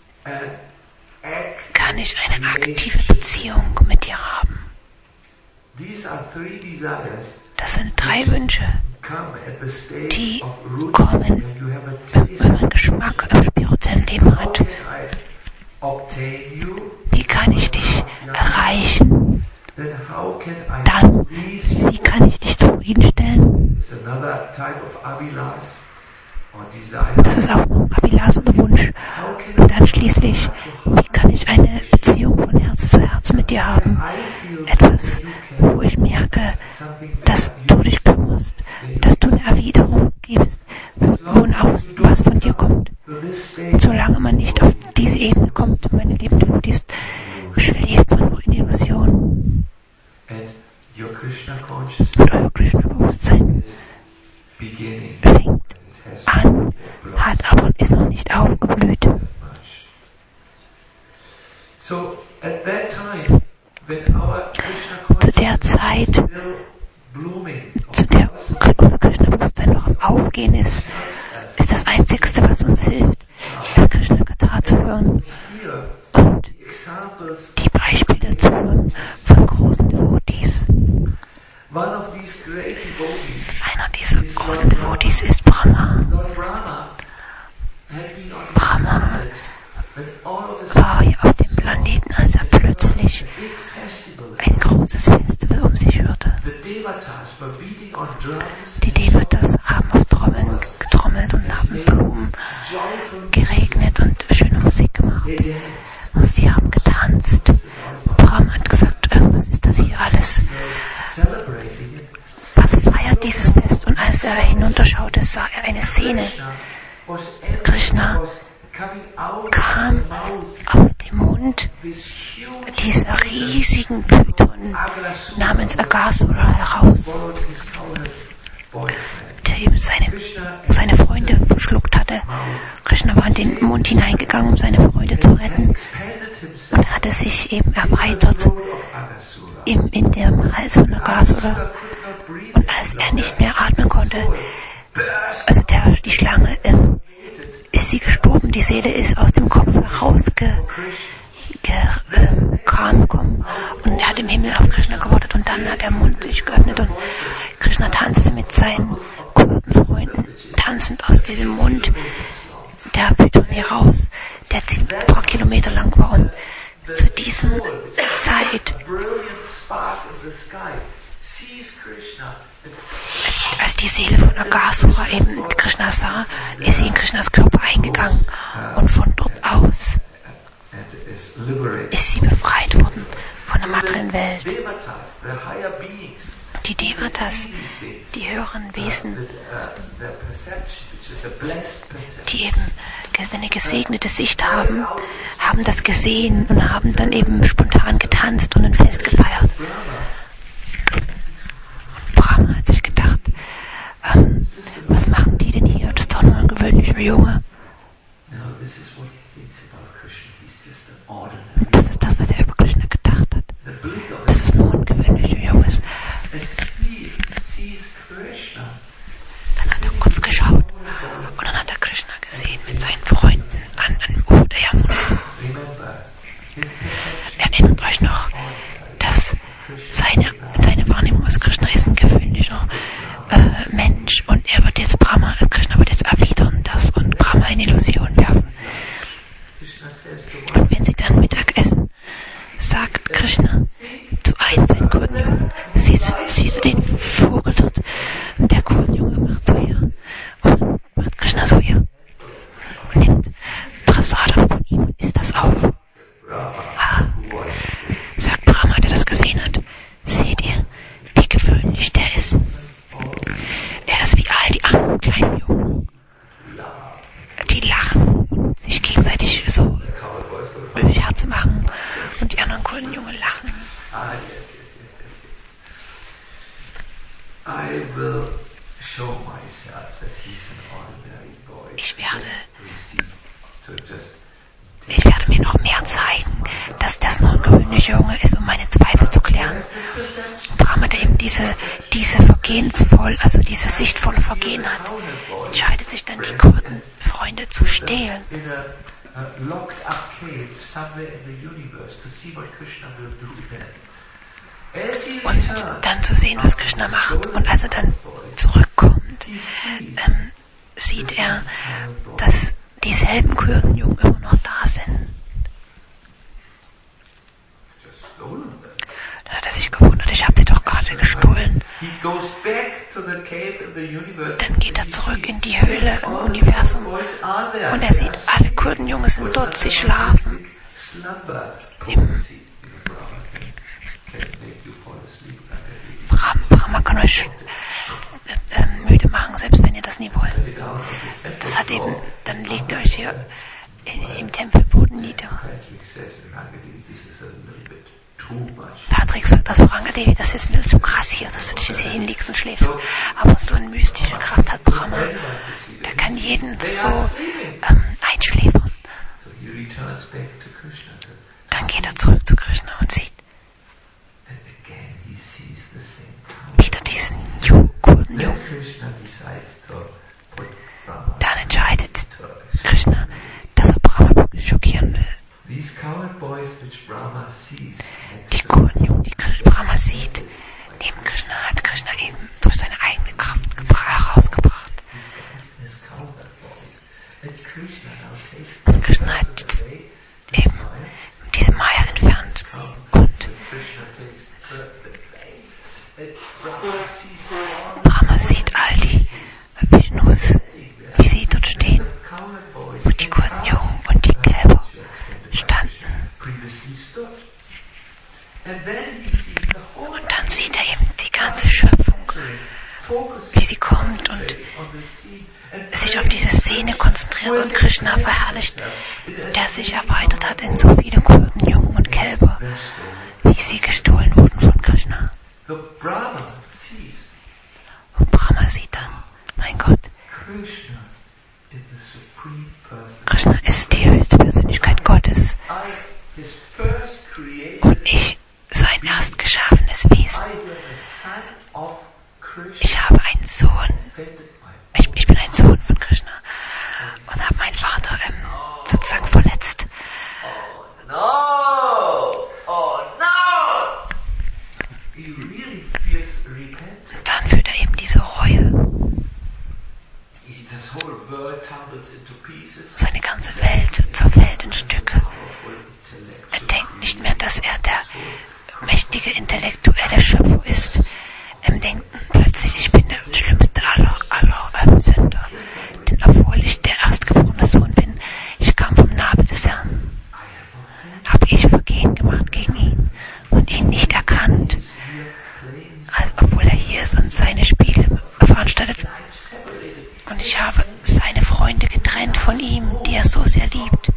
kann ich eine aktive Beziehung mit dir haben? Das sind 3 Wünsche, die kommen, wenn man Geschmack im spirituellen Leben hat. Wie kann ich dich erreichen? Dann, wie kann ich dich zufriedenstellen? Das ist auch noch Abhilas oder Wunsch. Und dann schließlich, wie kann ich eine Beziehung von Herz zu Herz mit dir haben? Etwas, wo ich merke, dass du dich kümmerst, dass du eine Erwiderung gibst, was von dir kommt. Solange man nicht auf diese Ebene kommt, meine lieben Devotees, schläft man noch in Illusionen. Und euer Krishna-Bewusstsein fängt an, hat aber ist noch nicht aufgeblüht. Zu der Zeit, zu der unser Krishna-Bewusstsein noch am Aufgehen ist das Einzigste, was uns hilft, Krishna-Katha zu hören und die Beispiele zu hören von großen Devotees. Einer dieser großen Devotees ist Brahma. Brahma war hier auf dem Planeten, als er plötzlich ein großes Festival um sich hörte. Die Devatas haben auf Trommeln getrommelt und haben Blumen geregnet und schöne Musik gemacht. Und sie haben getanzt. Brahma hat gesagt, was ist das hier alles? Was feiert dieses Fest? Und als als er hinunterschaute, sah er eine Szene. Krishna kam aus dem Mund dieser riesigen Python namens Aghasura heraus, der eben seine Freunde verschluckt hatte. Krishna war in den Mund hineingegangen, um seine Freunde zu retten, und hatte sich eben erweitert in dem Hals von Aghasura. Und als er nicht mehr atmen konnte, also die Schlange, ist sie gestorben, die Seele ist aus dem Kopf herausgekommen, und er hat im Himmel auf Krishna gewartet, und dann hat der Mund sich geöffnet und Krishna tanzte mit seinen guten Freunden, tanzend aus diesem Mund der Python heraus, der ein paar Kilometer lang war. Und zu diesem Zeit, als die Seele von Aghasura eben Krishna sah, ist sie in Krishnas Körper eingegangen, und von dort aus ist sie befreit worden von der materiellen Welt. Die Devatas, die höheren Wesen, die eben eine gesegnete Sicht haben, haben das gesehen und haben dann eben spontan getanzt und ein Fest gefeiert. Brahma hat sich gedacht, was machen die denn hier? Das ist doch nur ein gewöhnlicher Junge. Das ist das, was er über Krishna gedacht hat. Das ist nur ein gewöhnlicher Junge. Dann hat er kurz geschaut und dann hat er Krishna gesehen mit seinen Freunden an einem Ufer der Yamuna. Erinnert euch noch, dass seine Wahrnehmung aus Krishna ist ein gewöhnlicher Mensch, und er wird jetzt Krishna wird jetzt erwidern das und Brahma in Illusion werfen. Und wenn sie dann Mittag essen, sagt Krishna zu einem seinen Kurdenjungen, siehst du den Vogel dort? Und der Kurdenjunge macht so hier und macht Krishna so hier und nimmt Prasada von ihm und isst das auf. Sagt Brahma, der das gesehen hat, seht ihr, wie gewöhnlich der ist? Der ist wie all die anderen kleinen Jungen, die lachen und sich gegenseitig so Scherze machen, und die anderen Kurdenjungen lachen. Ich werde mir noch mehr zeigen, dass das nur ein gewöhnlicher Junge ist, um meine Zweifel zu klären. Brahma, der eben diese sichtvolle Vergehen hat, entscheidet sich dann, die Kurdenfreunde zu stehlen. Und dann zu sehen, was Krishna macht. Und als er dann zurückkommt, sieht er, dass dieselben Kurdenjungen immer noch da sind. Dann hat er sich gewundert, ich habe sie doch gerade gestohlen. Dann geht er zurück in die Höhle im Universum und er sieht, alle Kurdenjungen sind dort, sie schlafen. Brahma kann euch müde machen, selbst wenn ihr das nie wollt. Das hat eben, dann legt ihr euch hier im Tempelboden nieder. Patrick sagt, das Rangadevi, das ist ein bisschen zu krass hier, dass du dich jetzt hier hinlegst und schläfst. Aber so eine mystische Kraft hat Brahma. Der kann jeden so einschläfern. Dann geht er zurück zu Krishna und sieht wieder diesen Kurdenjungen. Dann entscheidet Krishna, dass er Brahma wirklich schockieren will. Die Kurdenjungen, die Brahma sieht, neben Krishna hat Krishna eben durch seine eigene Kraft herausgebracht. Und Krishna hat eben diese Maya entfernt. Und Brahma sieht all die Vishnus, wie sie dort stehen. Und die Kurdenjungen und die Kälber standen. Und dann sieht er eben die ganze Schöpfung wie sie kommt und sich auf diese Szene konzentriert und Krishna verherrlicht, der sich erweitert hat in so viele Kurden, Jungen und Kälber, wie sie gestohlen wurden von Krishna. Und Brahma sieht dann, mein Gott, Krishna ist die höchste Persönlichkeit Gottes und ich, sein erst geschaffenes Wesen. Ich habe einen Sohn, ich bin ein Sohn von Krishna und habe meinen Vater sozusagen verletzt. Dann fühlt er eben diese Reue. Seine ganze Welt zerfällt in Stücke. Er denkt nicht mehr, dass er der mächtige intellektuelle Schöpfer ist. Er denkt plötzlich, ich bin der schlimmste aller Sünder. Denn obwohl ich der erstgeborene Sohn bin, ich kam vom Nabel des Herrn, habe ich Vergehen gemacht gegen ihn und ihn nicht erkannt. Also, obwohl er hier ist und seine Spiele veranstaltet. Und ich habe seine Freunde getrennt von ihm, die er so sehr liebt.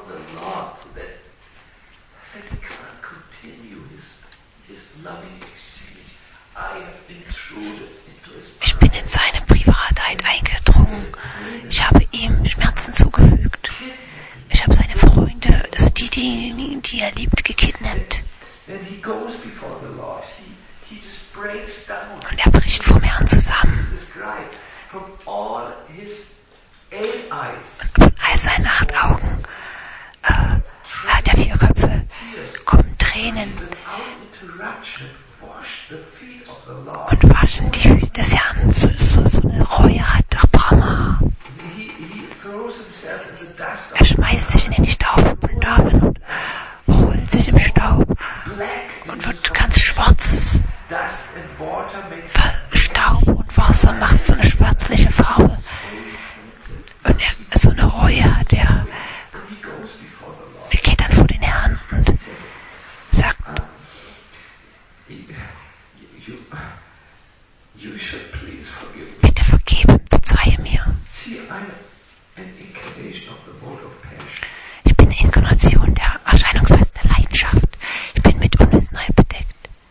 Ich bin in seine Privatheit eingedrungen. Ich habe ihm Schmerzen zugefügt. Ich habe seine Freunde, also die er liebt, gekidnappt. Und er bricht vor mir an zusammen. Von all seinen 8 Augen hat er 4 Köpfe, kommen Tränen und waschen die Füße des Herrn. So eine Reue hat doch Brahma. Er schmeißt sich in den Staub und rollt sich im Staub und wird ganz schwarz. Staub und Wasser macht so eine schwärzliche Farbe. Und er so eine Reue hat er. Er geht dann vor den Herrn und sagt, bitte vergebe, verzeihe mir. Ich bin eine Inkarnation der Erscheinungsweise der Leidenschaft. Ich bin mit Unwissenheit bedeckt.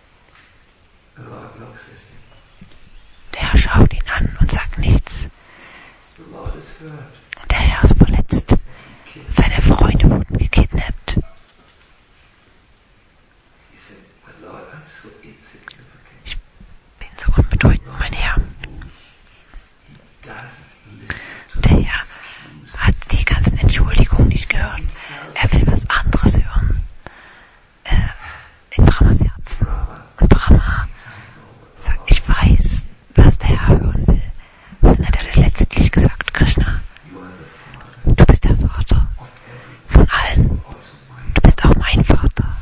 Der Herr schaut ihn an und sagt nichts. Der Herr ist verletzt. Seine Freunde wurden gekidnappt. Ich bin so unbedeutend, mein Herr. Der Herr hat die ganzen Entschuldigungen nicht gehört. Er will was anderes hören. In Brahmas Herzen. Und Brahma sagt, ich weiß, was der Herr hören will. Und dann hat er letztlich gesagt, Krishna, du bist der Vater von allen. Du bist auch mein Vater.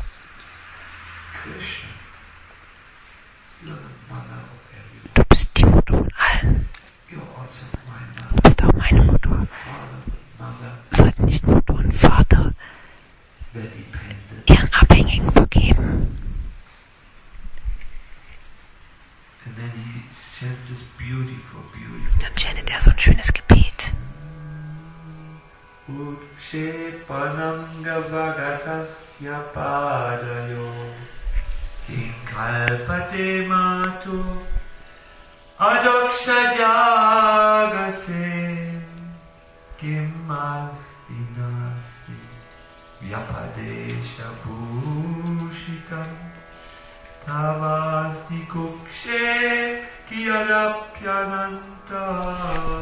Du bist die Mutter von allen. Du bist auch meine Mutter. Sollten nicht Mutter und Vater ihren Abhängigen vergeben. Dann chantet er so ein schönes Gebet. Adoksha jagase kimasti nasti vyapadesha bhushitam tavasti kukshe kiyadapyananta.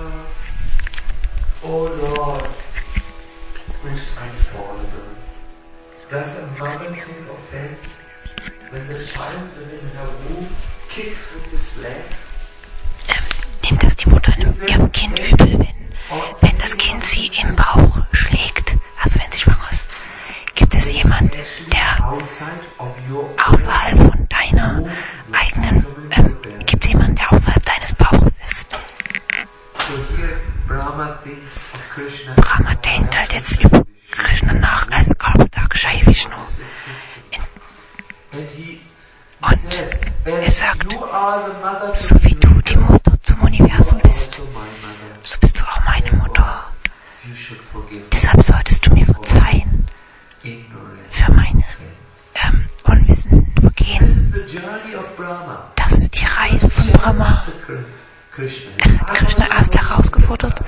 Oh Lord, which unfallible, does a mother take offense when the child within her womb kicks with his legs? Nimmt das die Mutter ihrem Kind übel, wenn das Kind sie im Bauch schlägt, also wenn sie schwanger ist? Gibt es jemand, der außerhalb von deiner eigenen, gibt es jemanden, der außerhalb deines Bauches ist? Brahma denkt halt jetzt über Krishna nach als Kalpatakshay Vishnu. Und er sagt, so wie du die Mutter im Universum bist, so bist du auch meine Mutter. Deshalb solltest du mir verzeihen für meine Unwissen, Vergehen. Das ist die Reise von Brahma. Er hat Krishna erst herausgefordert.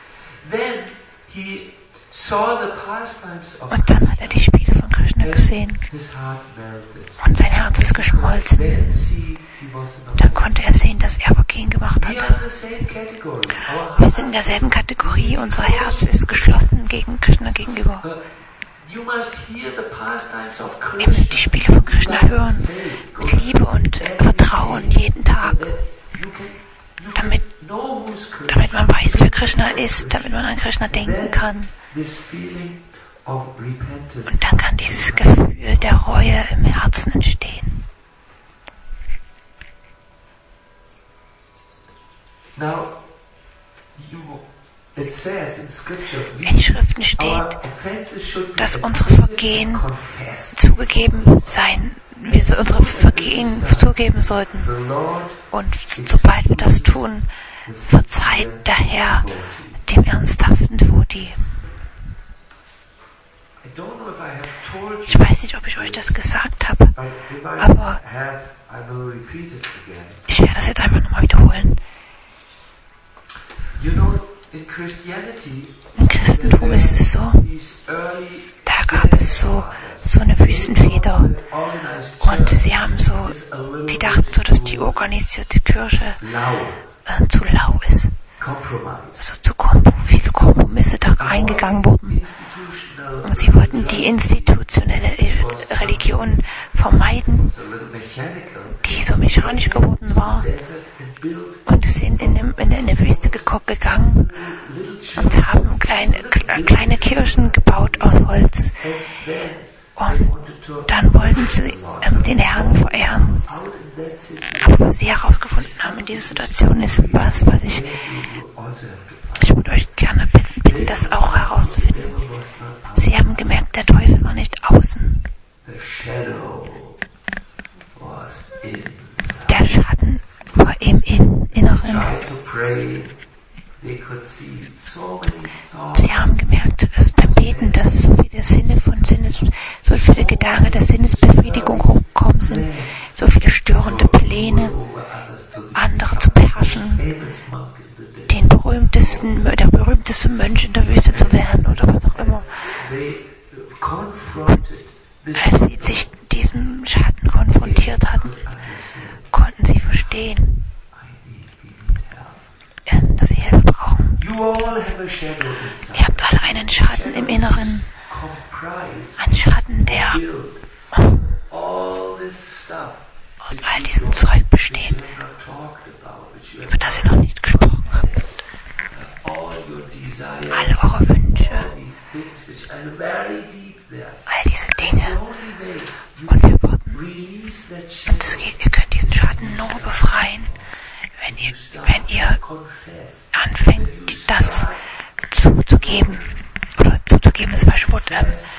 Und dann hat er die Spiele von Krishna gesehen. Und sein Herz ist geschmolzen. Dann konnte er sehen, dass er Vergehen gemacht hatte. Wir sind in derselben Kategorie. Unser Herz ist geschlossen gegen Krishna gegenüber. Ihr müsst die Spiele von Krishna hören. Mit Liebe und Vertrauen jeden Tag. Damit man weiß, wer Krishna ist, damit man an Krishna denken kann. Und dann kann dieses Gefühl der Reue im Herzen entstehen. In Schriften steht, dass unsere Vergehen zugegeben sein, wir unsere Vergehen zugeben sollten. Und sobald wir das tun, verzeiht der Herr dem ernsthaften Devotee. Ich weiß nicht, ob ich euch das gesagt habe, aber ich werde das jetzt einfach nochmal wiederholen. Im Christentum ist es so, da gab es so eine Wüstenfeder und sie haben die dachten so, dass die organisierte Kirche zu lau ist. Viele Kompromisse da eingegangen wurden. Und sie wollten die institutionelle Religion vermeiden, die so mechanisch geworden war. Und sind in eine Wüste gegangen und haben kleine Kirchen gebaut aus Holz. Und dann wollten sie den Herrn verehren. Aber was sie herausgefunden haben in dieser Situation ist was ich würde euch gerne bitten, das auch herauszufinden. Sie haben gemerkt, der Teufel war nicht außen. Der Schatten war im Inneren. Sie haben gemerkt, dass beim Beten, dass so viele Gedanken der Sinnesbefriedigung hochgekommen sind, so viele störende Pläne, andere zu beherrschen, der berühmteste Mönch in der Wüste zu werden oder was auch immer. Als sie sich diesem Schatten konfrontiert hatten, konnten sie verstehen, dass sie Hilfe brauchen. Ihr habt alle einen Schatten im Inneren, einen Schatten, der aus all diesem Zeug besteht, über das ihr noch nicht gesprochen habt. Alle eure Wünsche, all diese Dinge. Und wir warten. Und ihr könnt diesen Schatten nur befreien, wenn ihr anfängt, das zuzugeben. Oder zuzugeben ist das falsche Wort.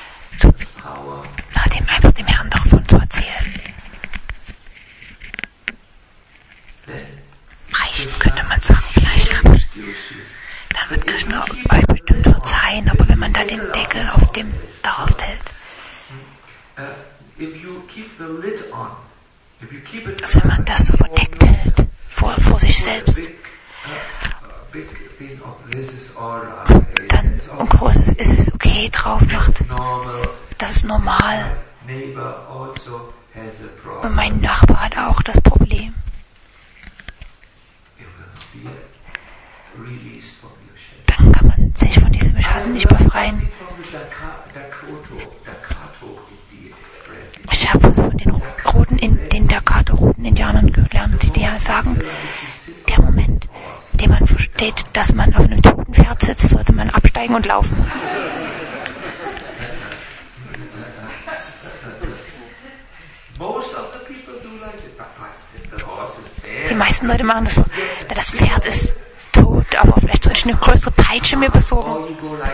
Einfach dem Herrn davon zu erzählen. Reicht, könnte man sagen, vielleicht. Dann wird Krishna euch bestimmt verzeihen, aber wenn man da den Deckel auf dem darauf hält. Also wenn man das so verdeckt hält, vor sich selbst, dann ein großes ist es okay drauf macht, das ist normal. Und mein Nachbar hat auch das Problem. Dann kann man sich von diesem Schatten nicht befreien. Ich habe was von den Dakota-roten Indianern gelernt, die sagen, der Moment, in dem man versteht, dass man auf einem toten Pferd sitzt, sollte man absteigen und laufen. Die meisten Leute machen das so, das Pferd ist tot, aber vielleicht soll ich eine größere Peitsche mir besorgen.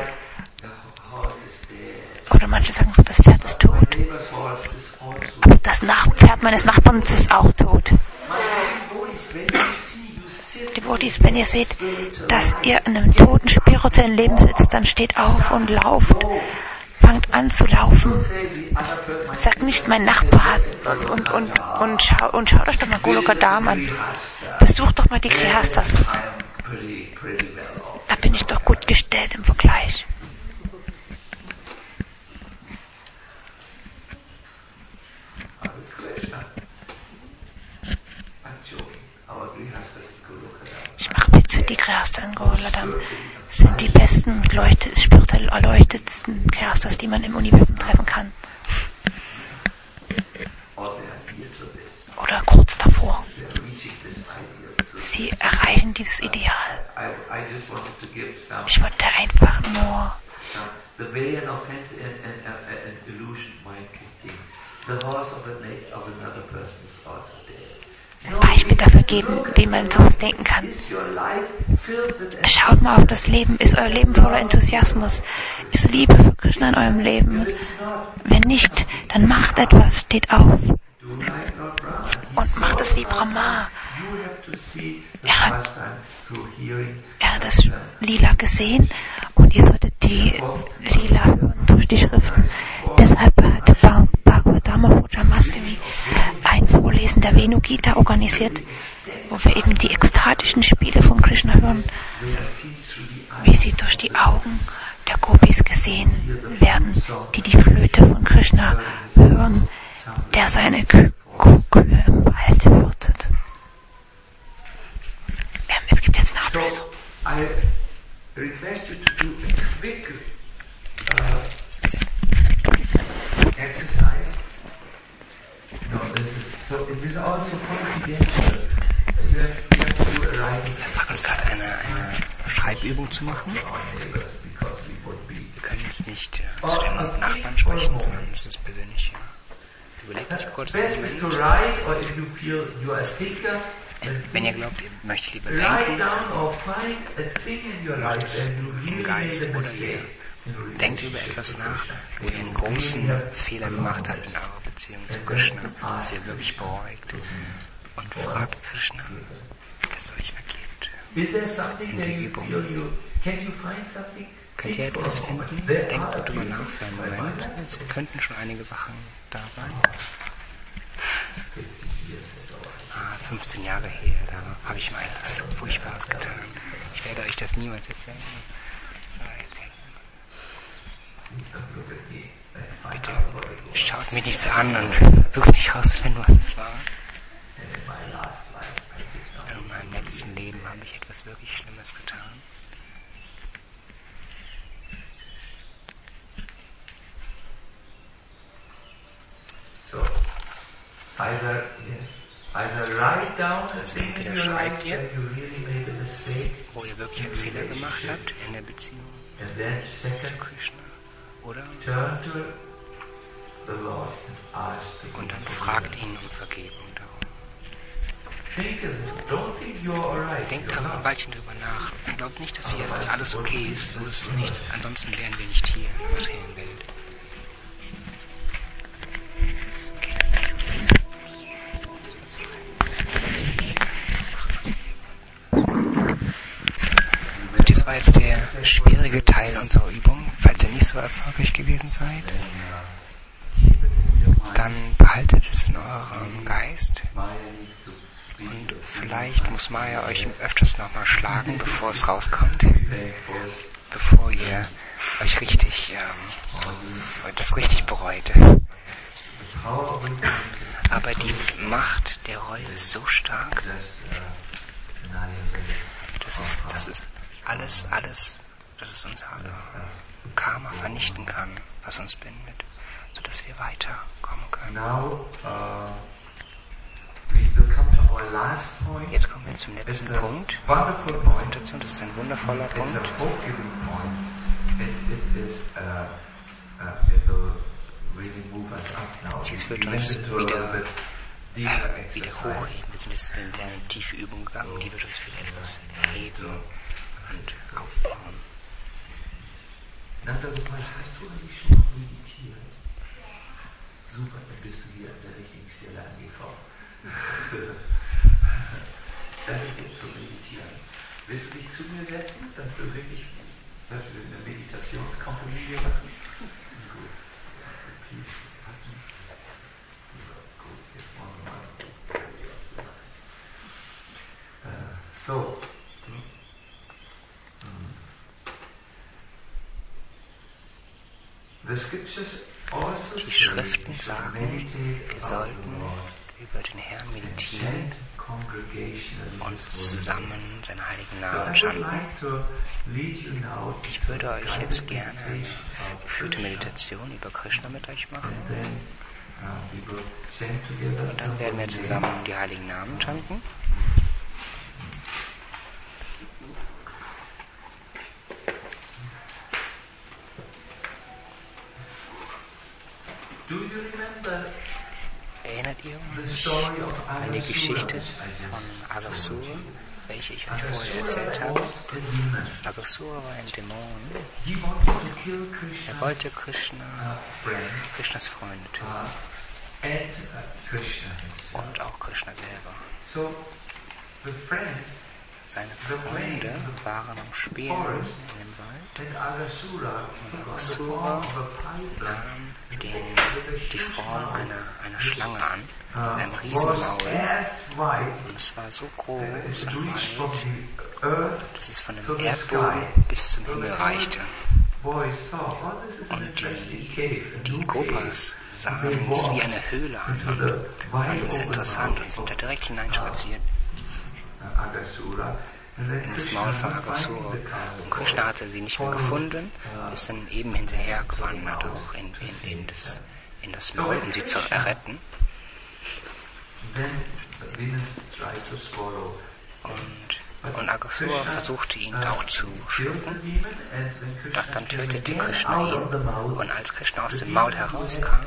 Oder manche sagen so, das Pferd ist tot. Aber das Pferd meines Nachbarn ist auch tot. Die Devotees, wenn ihr seht, dass ihr in einem toten spirituellen Leben sitzt, dann steht auf und lauft. Fangt an zu laufen. Sagt nicht, mein Nachbar hat und schaut euch doch mal Golokadam an. Besucht doch mal die Grihastas. Da bin ich doch gut gestellt im Vergleich. Ich mache Witze, die Grihastas in Golokadam sind die besten, spirituell erleuchtetsten Grihastas, die man im Universum treffen kann. Oder kurz davor. Sie erreichen dieses Ideal. Ich wollte einfach nur ein Beispiel dafür geben, wie man sowas denken kann. Schaut mal auf das Leben. Ist euer Leben voller Enthusiasmus? Ist Liebe für Krishna in eurem Leben? Wenn nicht, dann macht etwas, steht auf und macht es wie Brahma. Er hat das Lila gesehen und ihr solltet die Lila hören durch die Schriften. Deshalb hat Bhagavad Pujamastami ein Vorlesen der Venu Gita organisiert, wo wir eben die ekstatischen Spiele von Krishna hören, wie sie durch die Augen der Gopis gesehen werden, die die Flöte von Krishna hören, der seine Kühe im Wald hürtet. Es gibt jetzt eine Ablösung. I request you to do a quick exercise. No, this is also confidential. You have to do a writing. Wir fragen uns gerade eine Schreibübung zu machen. Wir können jetzt nicht zu den Nachbarn sprechen, sondern es ist persönlich. Überlegt euch kurz einen Moment. Wenn ihr glaubt, ihr möchtet lieber denken, macht es im Geist oder ihr denkt über etwas nach, wo ihr einen großen Fehler gemacht habt in eurer Beziehung zu Krishna, was ihr wirklich bereut, und fragt Krishna, dass er euch vergibt. In der Übung. Könnt ihr etwas finden? Denkt darüber nach für einen Moment. Es könnten schon einige Sachen da sein. 15 Jahre her, da habe ich mal etwas Furchtbares getan. Ich werde euch das niemals erzählen. Bitte schaut mich nicht so an und versucht nicht herauszufinden, was es war. In meinem letzten Leben habe ich etwas wirklich Schlimmes getan. So, also entweder schreibt ihr, wo ihr wirklich einen Fehler gemacht habt in der Beziehung zu Krishna, oder? Und dann fragt ihn um Vergebung darum. Denkt dran ein Weilchen drüber nach. Und glaubt nicht, dass hier alles okay ist. So ist es nicht. Ansonsten wären wir nicht hier in der materiellen Welt. Das war jetzt der schwierige Teil unserer Übung. Falls ihr nicht so erfolgreich gewesen seid, dann behaltet es in eurem Geist. Und vielleicht muss Maya euch öfters nochmal schlagen, bevor es rauskommt. Bevor ihr euch das richtig bereut. Aber die Macht der Reue ist so stark, das ist alles, dass es unser Karma vernichten kann, was uns bindet, sodass wir weiterkommen können. Jetzt kommen wir zum letzten Punkt der Präsentation. Das ist ein wundervoller Punkt. Dies wird uns wieder hochheben. Wir sind jetzt in eine tiefe Übung gegangen, die wird uns wieder etwas heben und aufbauen. Hast du eigentlich schon mal meditiert? Super, dann bist du hier an der richtigen Stelle angekommen. Das ist jetzt zu meditieren. dass du wirklich, dass wir eine Meditationskompanie machen? Gut. Please, hast du? Gut, jetzt wollen wir mal. So. The scriptures also Die Schriften sagen, wir sollten über den Herrn meditieren und zusammen seinen heiligen Namen chanten. Ich würde euch jetzt gerne eine geführte Meditation über Krishna mit euch machen. Und dann werden wir zusammen die heiligen Namen chanten. Erinnert ihr euch an die Geschichte von Aghasura, welche ich euch vorher erzählt habe? Aghasura war ein Dämon. Er wollte Krishnas Freunde töten. Und auch Krishna selber. Seine Freunde waren am Spielen in dem Wald und Aghasura nahm die Form einer Schlange an, mit einem Riesenmaul, und es war so groß und weit, dass es von dem Erdboden bis zum Himmel reichte. Und die Gopas sahen es wie eine Höhle an und fanden es interessant und sind da direkt hineinspaziert in das Maul von Aghasura. Und Krishna hatte sie nicht mehr gefunden, ist dann eben hinterher gewandert auch in das Maul, um sie zu erretten. Und Aghasura versuchte ihn auch zu schlucken, doch dann tötete Krishna ihn. Und als Krishna aus dem Maul herauskam,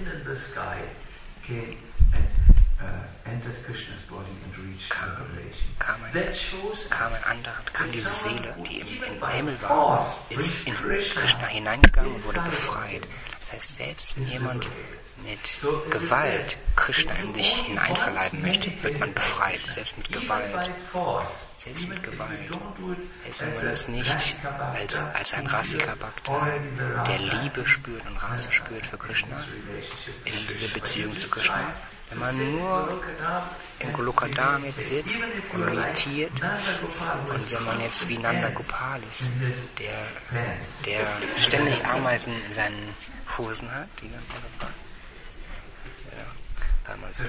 kam diese Seele, die im Himmel war, ist in Krishna hineingegangen und wurde befreit. Das heißt, selbst wenn jemand mit Gewalt Krishna in sich hineinverleiben möchte, wird man befreit. Selbst mit Gewalt. Selbst wenn man es nicht als ein Rasika-Bhakta, der Liebe spürt und Rasa spürt für Krishna, in dieser Beziehung zu Krishna. Wenn man nur im Golokadam jetzt sitzt und meditiert und wenn man jetzt wie Nanda Gopal ist, der ständig Ameisen in seinen Hosen hat, die dann weil man so.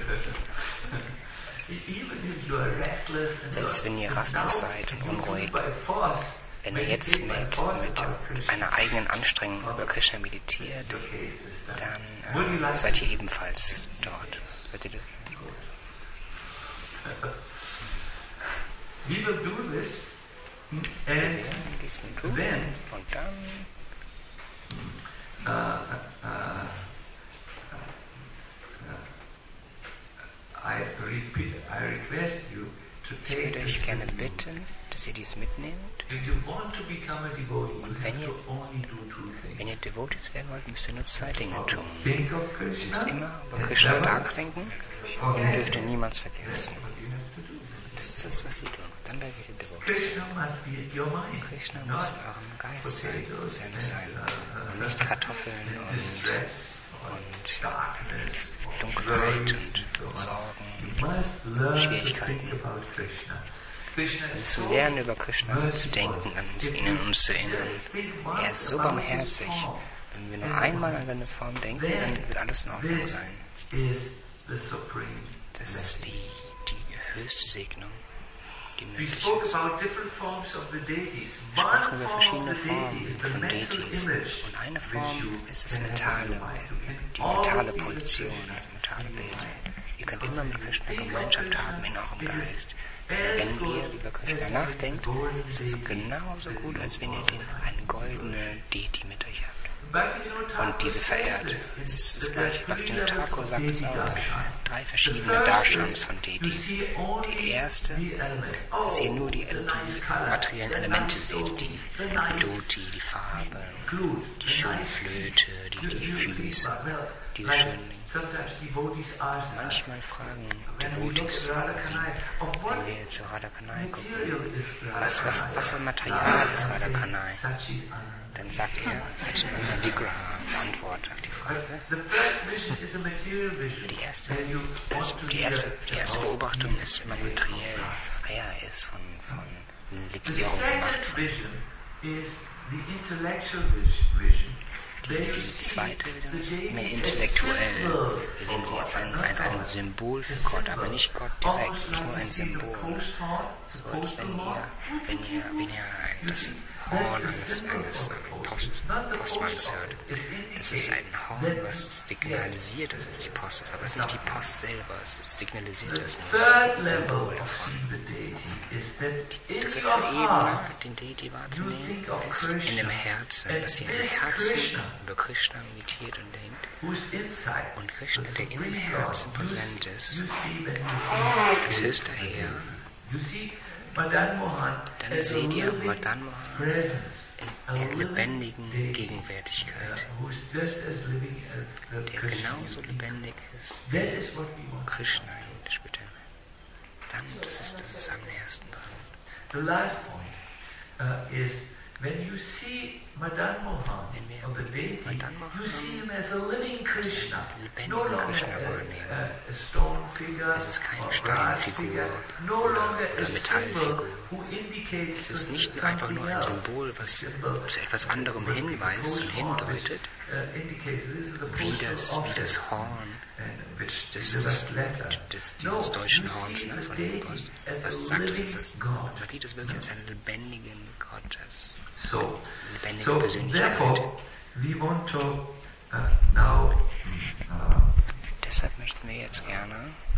Selbst wenn ihr rastlos seid und unruhig, wenn ihr jetzt mit einer eigenen Anstrengung über Krishna meditiert, dann seid ihr ebenfalls dort. We will do this, and then I request you to Ich würde euch gerne bitten, dass ihr dies mitnehmt. Und wenn ihr Devotees werden wollt, müsst ihr nur zwei Dinge tun. Ihr müsst immer über Krishna nachdenken und ihr dürft ihn niemals vergessen. Das ist das, was ihr tut. Dann werdet ihr Devotees. Krishna muss eurem Geist sein und nicht Kartoffeln und Dunkelheit und Sorgen, Schwierigkeiten. Wir müssen lernen, über Krishna zu denken, an ihn uns zu erinnern. Er ist so barmherzig. Wenn wir nur einmal an seine Form denken, dann wird alles in Ordnung sein. Das ist die höchste Segnung, die möglich ist. Wir sprachen über verschiedene Formen von Deities. Und eine Form ist die mentale Projektion, das mentale Bild. Ihr könnt immer mit Krishna Gemeinschaft haben in eurem Geist. Wenn ihr über Krishna nachdenkt, ist es genauso gut, als wenn ihr eine goldene Deity mit euch habt und diese verehrt. Es ist das gleiche. Bhaktivinoda Thakur sagt es auch. Es gibt 3 verschiedene Darstellungen von Deities. Die erste, dass ihr nur die materiellen Elemente seht, die Melodie, die Farbe, die schöne Flöte, die Füße. diese schönen Dinge. Manchmal fragen Devotees, wenn wir zu Radha Kanai gucken, was für Material ist Radha Kanai? Dann sagt er, Satchitananda Vigraha, Antwort auf die Frage. Die erste Beobachtung ist immer materiell. Er ist von Legierung gemacht. Die zweite ist mehr intellektuell. Wir sehen sie jetzt als ein Symbol für Gott, aber nicht Gott direkt, es ist nur ein Symbol. So als wenn ihr das Horn eines Postmanns hört. Das ist ein Horn, was signalisiert, dass es die Post ist, aber es ist nicht die Post selber, es signalisiert es nur ein Symbol davon. Die dritte Ebene, den Deity wahrzunehmen, ist in dem Herzen, dass ihr im Herzen über Krishna meditiert und denkt. Und Krishna, der in dem Herzen präsent ist, als höchster Herr, dann seht ihr Madan Mohan in der lebendigen Gegenwärtigkeit, der genauso lebendig ist wie Krishna in der Spitze. Dann, das ist am nächsten dran. The last point is when you see Madan Mohan of the deity, you see him as a living Krishna, no longer a stone figure, es ist keine or brass Steinfigur figure, no longer a oder Metallfigur. symbol who indicates Es ist nicht einfach nur ein Symbol, was zu etwas anderem hinweist und hindeutet, wie das Horn dieses deutschen Horns, ne, von dem Post. Was sagt es? Man sieht es wirklich als einen lebendigen Gott, als lebendige Persönlichkeit. Deshalb möchten wir jetzt gerne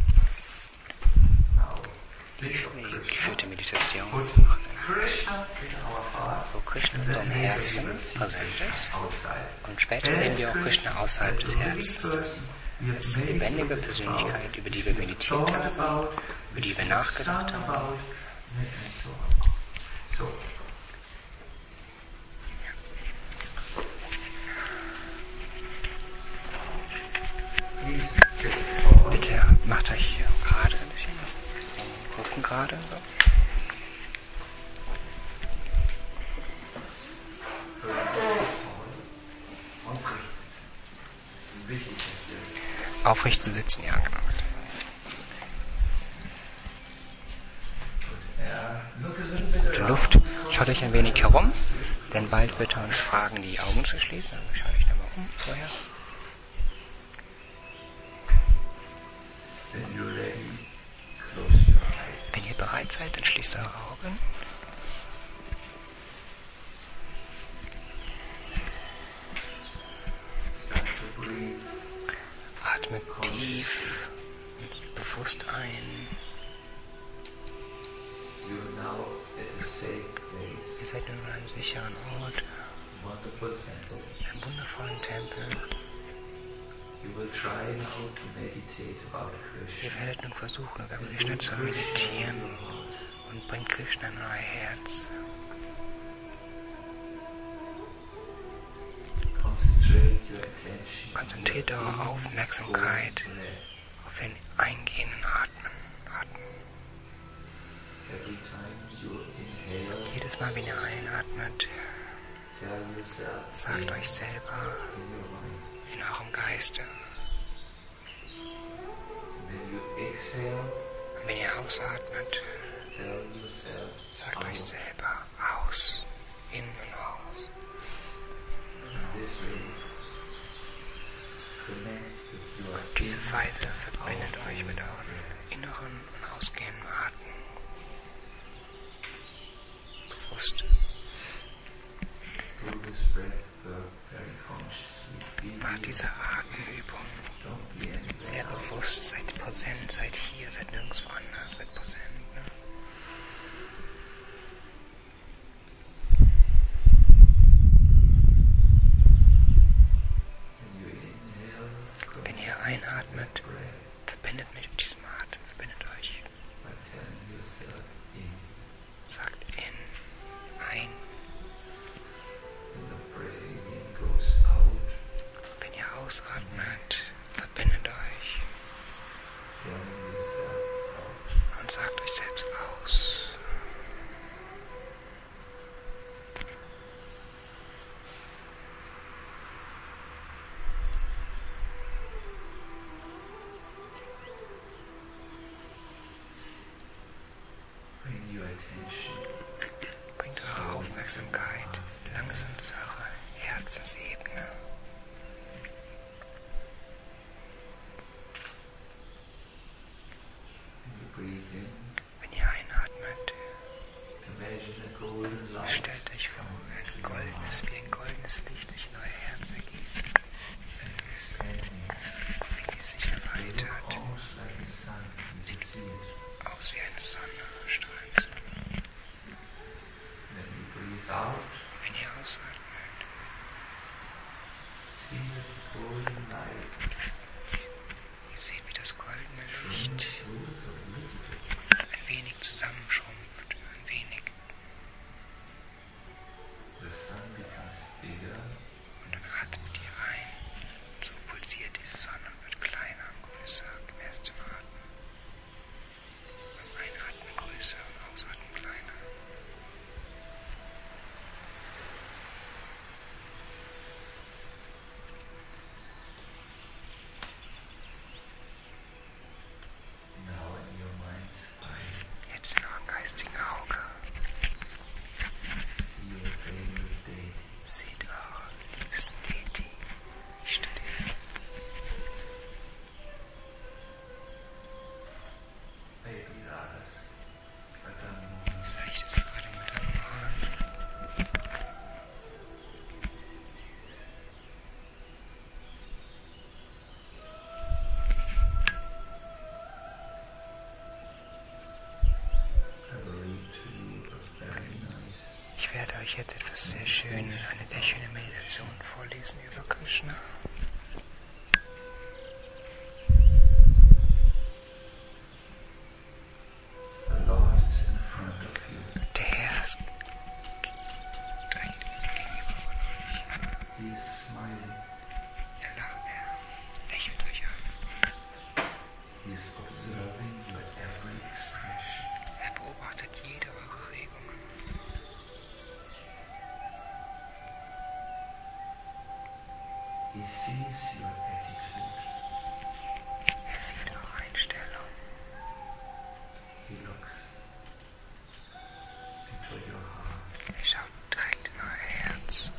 die geführte Meditation machen, wo Krishna in unserem Herzen präsent ist. Und später sehen wir auch Krishna außerhalb des Herzens. Das ist die lebendige Persönlichkeit, über die wir meditiert haben, über die wir nachgedacht haben. Bitte macht euch gerade ein bisschen Rücken gerade. So. Aufrecht zu sitzen, ja, genau. Gute Luft. Schaut euch ein wenig herum, denn bald wird er uns fragen, die Augen zu schließen. Also schaut euch da mal um vorher. Wenn ihr bereit seid, dann schließt eure Augen. Atmet tief und bewusst ein. Ihr seid nun an einem sicheren Ort, einem wundervollen Tempel. Ihr werdet nun versuchen, über Krishna zu meditieren und bringt Krishna in euer Herz. Konzentriert eure Aufmerksamkeit auf den eingehenden Atmen. Jedes Mal, wenn ihr einatmet, sagt euch selber in eurem Geiste. Und wenn ihr ausatmet, sagt euch selber aus, in und aus. Auf diese Weise verbindet euch mit euren inneren und ausgehenden Atmen. Bewusst. Macht diese Atemübung sehr bewusst, seid präsent, seid hier, seid nirgendwo anders, seid präsent. Ne? Wenn ihr einatmet, verbindet mit diesem Atem, verbindet euch. Sagt ein. Wenn ihr ausatmet, Aufmerksamkeit langsam zu eurer Herzensebene. Wenn ihr einatmet, stellt euch vor, wie ein goldenes Licht sich in euer Herz ergibt, wie es sich erweitert, sieht aus wie eine Sonne, strahlt. Wenn ihr ausatmet, ihr seht, wie das goldene Licht ein wenig zusammenschrumpft, ein wenig. Und dann atmet ihr ein, so pulsiert diese Sonne und wird kleiner und größer im ersten Atmen. Beim Einatmen größer und Ausatmen kleiner. Jetzt in eurem geistigen Auge seht eure liebsten Deity. Ich studiere. Vielleicht ist es gerade mit einem Mann. Ich werde euch jetzt etwas sehr schön, eine sehr schöne Meditation vorlesen über Krishna. Der Herr ist direkt gegenüber von euch. Er lächelt euch an. Er beobachtet jede eurer Regungen. Er sieht eure Einstellung. Er schaut direkt in euer Herz.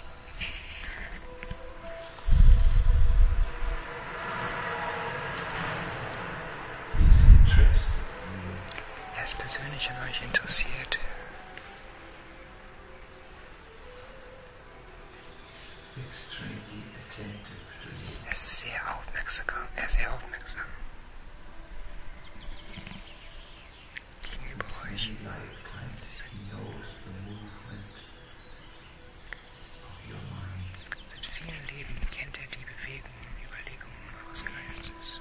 Er ist persönlich an euch interessiert. Er ist sehr aufmerksam. Gegenüber euch. Seit vielen Leben kennt er die Bewegungen und Überlegungen eures Geistes.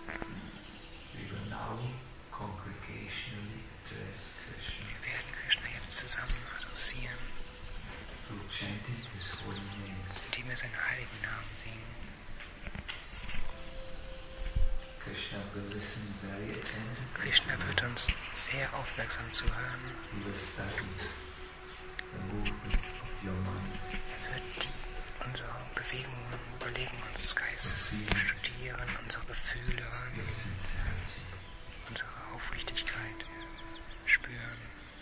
Wir werden Krishna jetzt zusammen adressieren, indem wir seinen heiligen Namen singen. Krishna wird uns sehr aufmerksam zuhören. Er wird unsere Bewegungen und Überlegungen unseres Geistes studieren, unsere Gefühle, unsere Aufrichtigkeit spüren.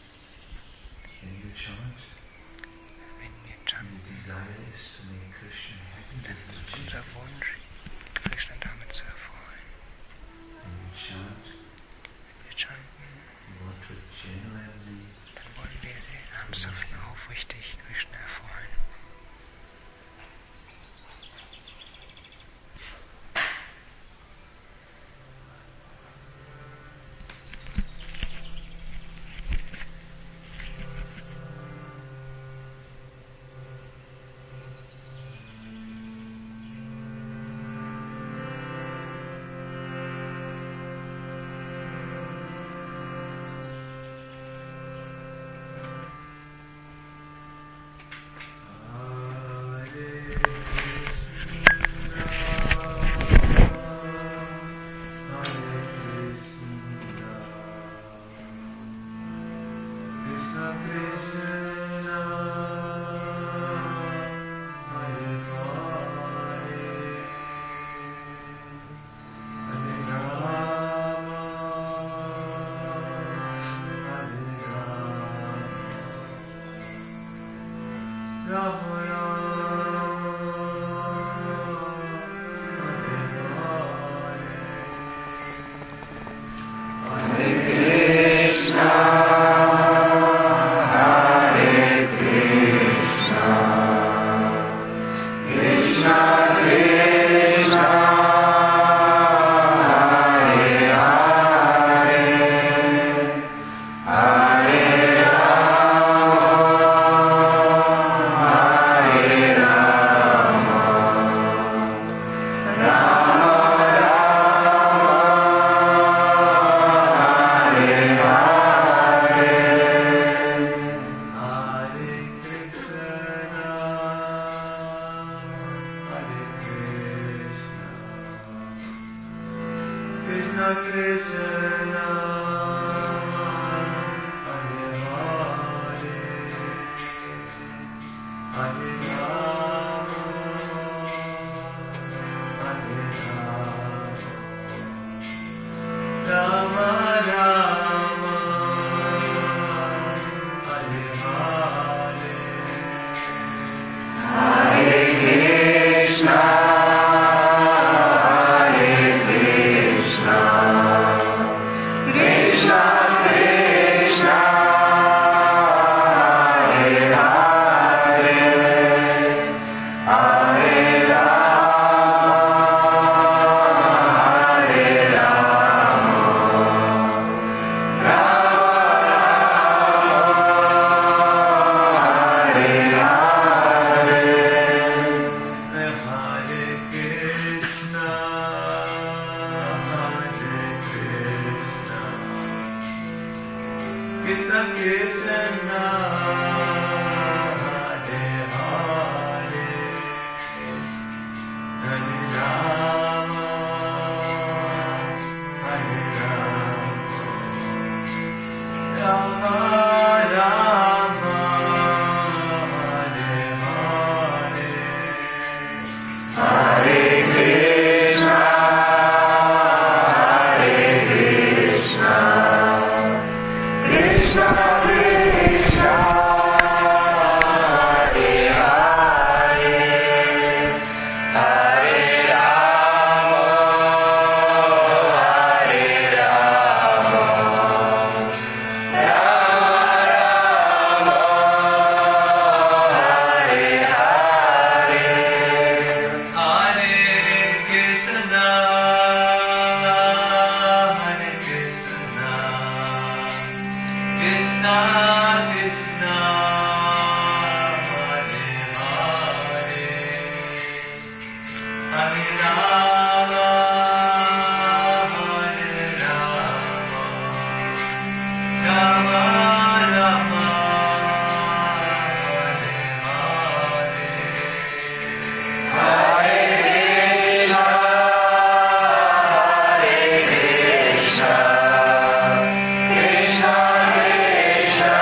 Wenn wir chanten, dann ist unser Wunsch, Krishna damit zu erfreuen. Wenn wir chanten, dann wollen wir sehr ernsthaft und aufrichtig Krishna erfreuen. Krishna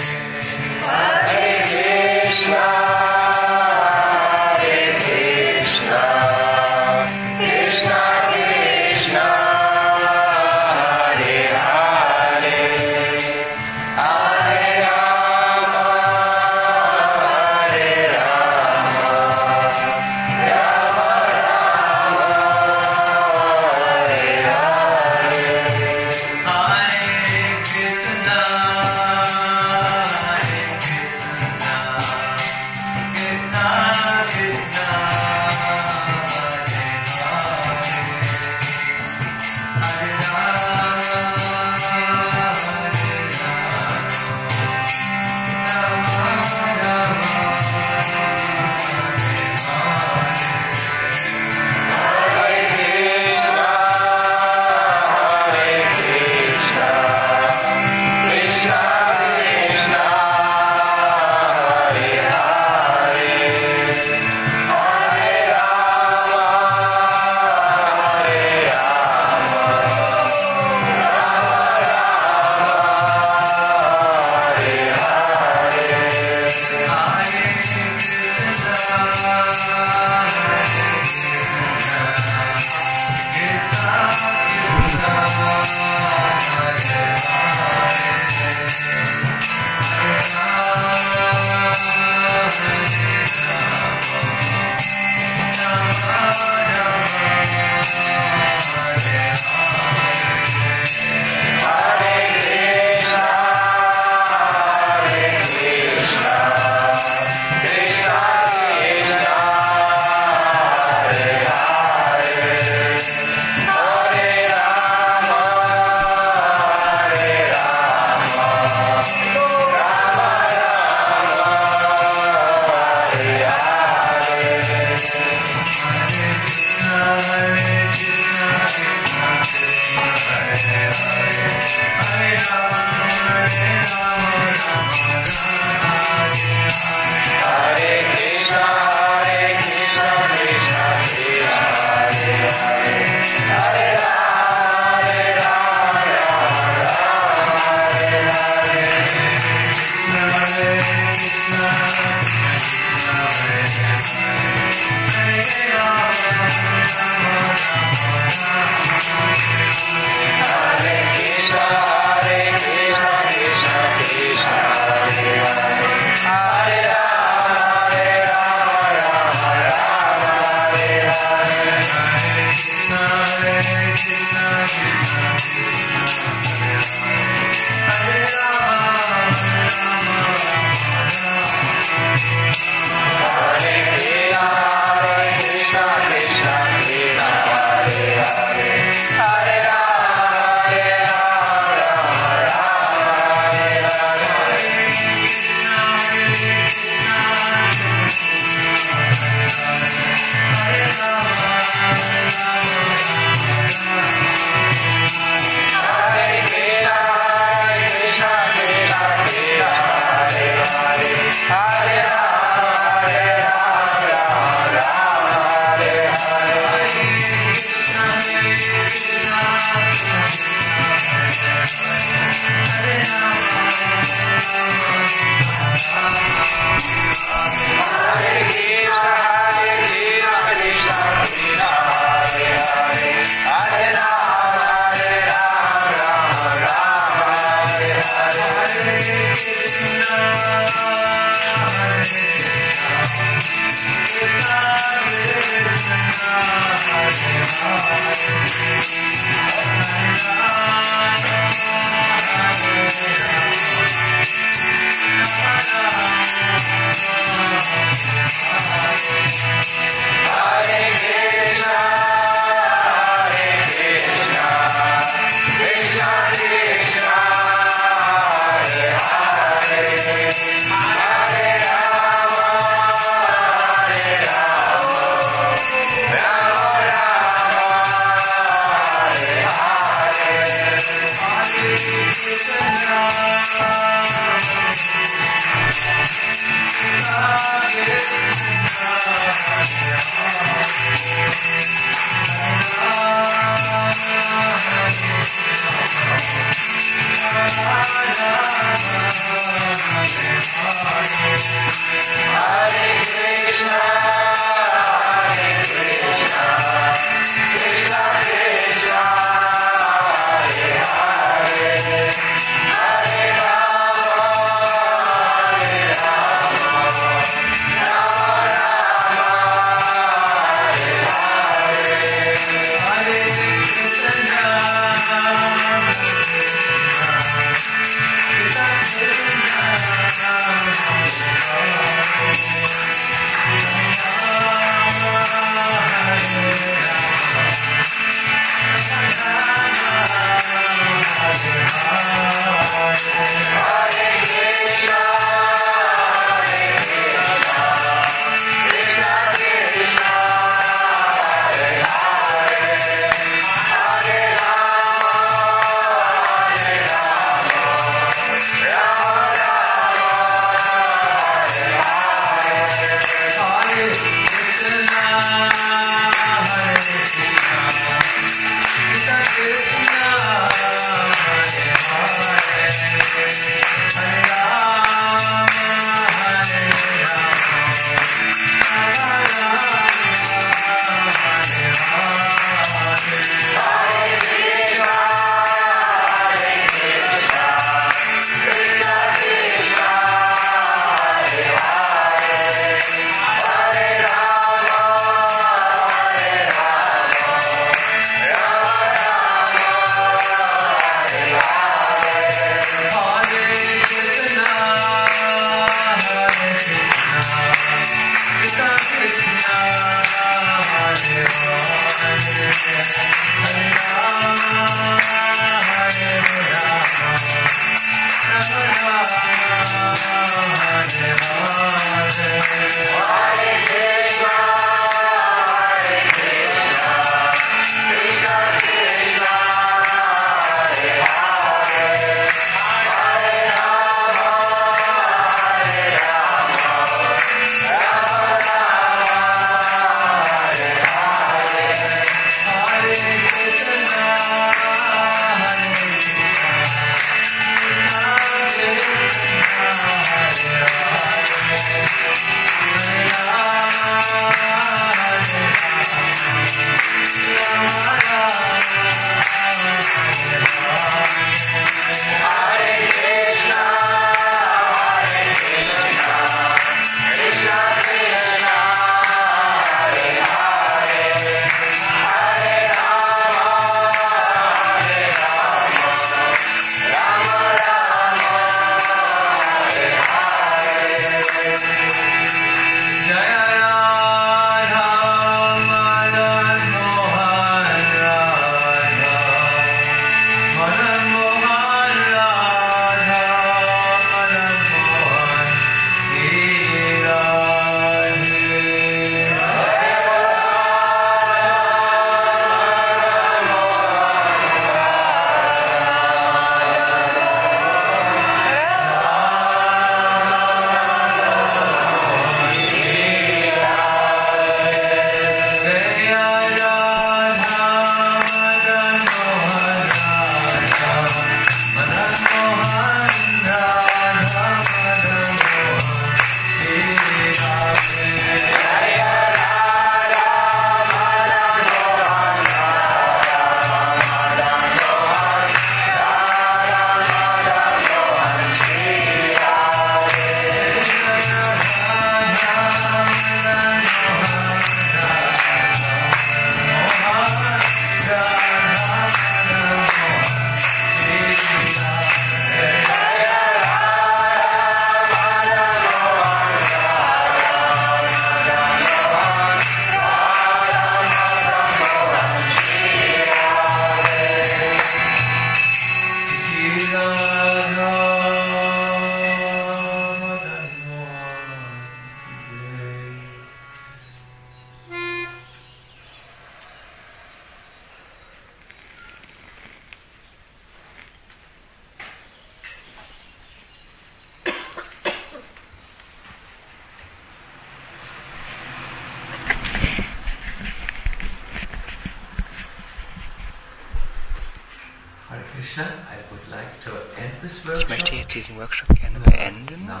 Ich möchte jetzt diesen Workshop gerne beenden. Ja.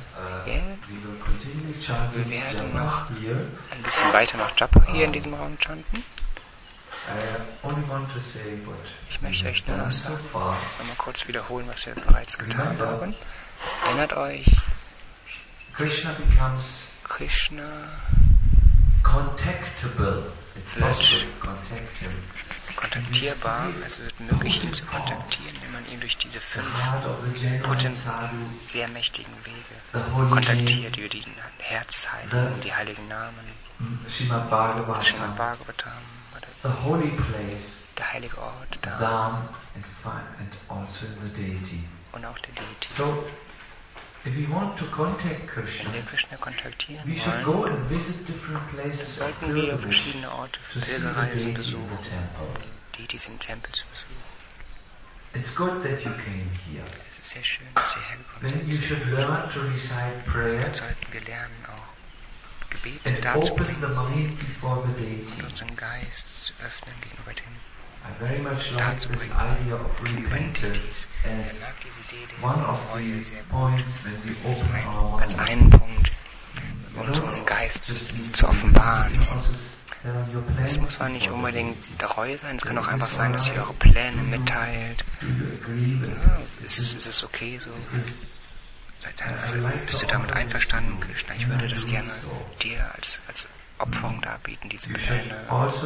Wir werden noch ein bisschen weiter nach Japa hier in diesem Raum chanten. Ich möchte euch nur noch sagen, nochmal kurz wiederholen, was wir bereits getan haben. Erinnert euch, Krishna wird kontaktierbar, es wird möglich, ihn zu kontaktieren, wenn man ihn durch diese 5 sehr mächtigen Wege kontaktiert, über die Herz des Heiligen, die heiligen Namen, das Srimad Bhagavatam, der heilige Ort, Dham und auch der Deity. Wenn wir Krishna kontaktieren wollen, sollten wir verschiedene Orte für Pilgerreisen besuchen, Deities im Tempel zu besuchen. Es ist sehr schön, dass wir hergekommen sind. Dann sollten wir lernen, auch Gebete darzubringen und unseren Geist zu öffnen gegenüber dem darzubringen, gegenüber den Deities. Ich mag diese Idee der Reue sehr gut. Als einen Punkt, um unseren Geist zu offenbaren. Es muss zwar nicht unbedingt der Reue sein, es kann auch einfach sein, dass ihr eure Pläne mitteilt. Ja, es ist okay so. Bist du damit einverstanden, Krishna? Ich würde das gerne dir als Opferung darbieten, diese Pläne.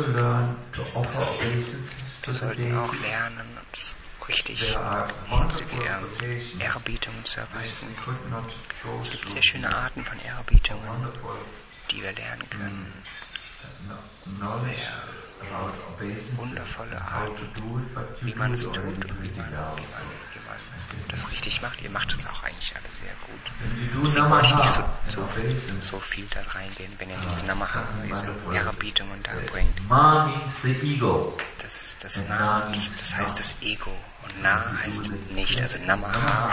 Wir sollten auch lernen, uns richtig Ehrerbietung zu erweisen. Es gibt sehr schöne Arten von Ehrerbietungen, die wir lernen können. Sehr wundervolle Arten, wie man es tut und wie man das richtig macht. Ihr macht es auch eigentlich alle sehr gut. Deswegen wollte ich nicht so viel da reingehen, wenn ihr diese Namaha, diese Ehrerbietungen da bringt. Das ist das Na, das heißt das Ego. Und Na heißt nicht, also Namaha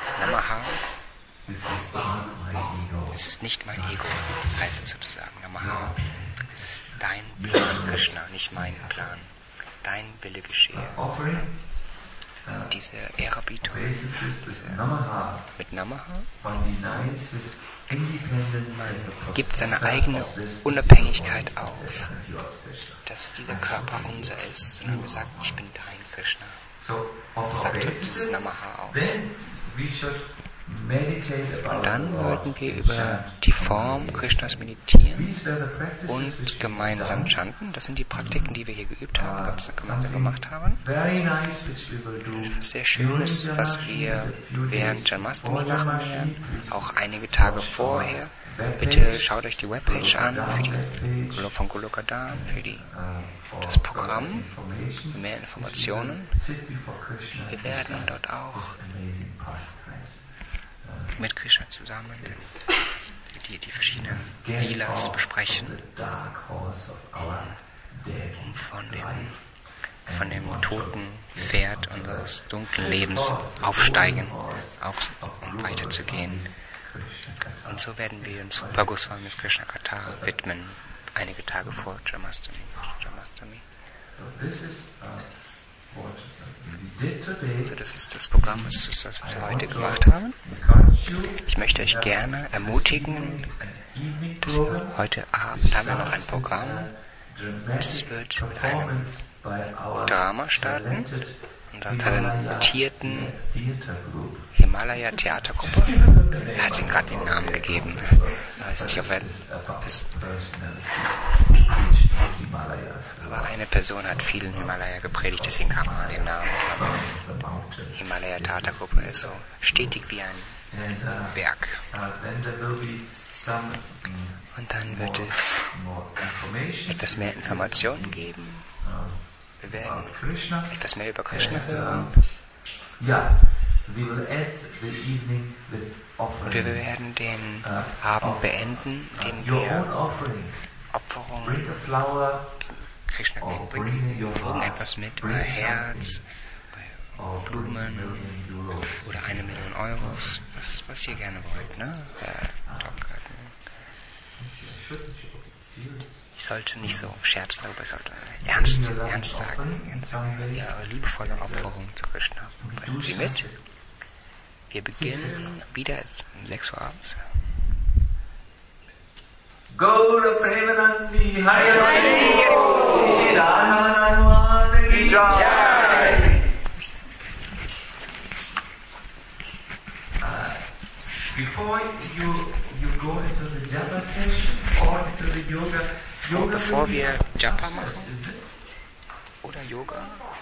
es ist nicht mein Ego, das heißt es sozusagen Namaha. Es ist dein Plan, Krishna, nicht mein Plan. Dein Wille geschehe. Diese Ehrerbietung mit Namaha, man gibt seine eigene Unabhängigkeit auf, dass dieser Körper unser ist, sondern wir sagen, ich bin dein Krishna. Das sagt dieses Namaha aus. Und dann wollten wir über die Form Krishnas meditieren und gemeinsam chanten. Das sind die Praktiken, die wir hier geübt haben, gemeinsam gemacht haben. Sehr Schönes, was wir während Janmashtami machen werden, auch einige Tage vorher. Bitte schaut euch die Webpage an von Golokadam für das Programm, für mehr Informationen. Wir werden dort auch mit Krishna zusammen die verschiedenen Leelas besprechen, um von dem toten Pferd unseres dunklen Lebens aufsteigen, um weiterzugehen. Und so werden wir uns Rupa Goswamis Krishna Katha widmen, einige Tage vor Janmashtami. Also das ist das Programm, das wir heute gemacht haben. Ich möchte euch gerne ermutigen, dass wir heute Abend haben wir noch ein Programm. Das wird mit einem Drama starten, unserer talentierten Himalaya Theatergruppe. Er hat ihm gerade den Namen gegeben. Ich weiß nicht, ob er das. Aber eine Person hat vielen Himalaya gepredigt, deswegen kam man den Namen. Himalaya Theatergruppe ist so stetig wie ein Berg. Und dann wird es etwas mehr Informationen geben. Wir werden etwas mehr über Krishna hören. Und wir werden den Abend beenden, indem wir Opferungen Krishna bringen etwas mit, euer Herz, Blumen oder 1 Million Euros, was ihr gerne wollt, ne? Ich sollte nicht so scherzen darüber, ich sollte ernst sagen. Ja, liebevolle Aufforderung zu Krishna. Bringen Sie mit. Wir beginnen wieder um 6 Uhr abends. Gaura Premanandi Hari Shri Radha Ki Jai. Before you go into the Japa session or into the yoga Bevor wir Japa machen oder Yoga,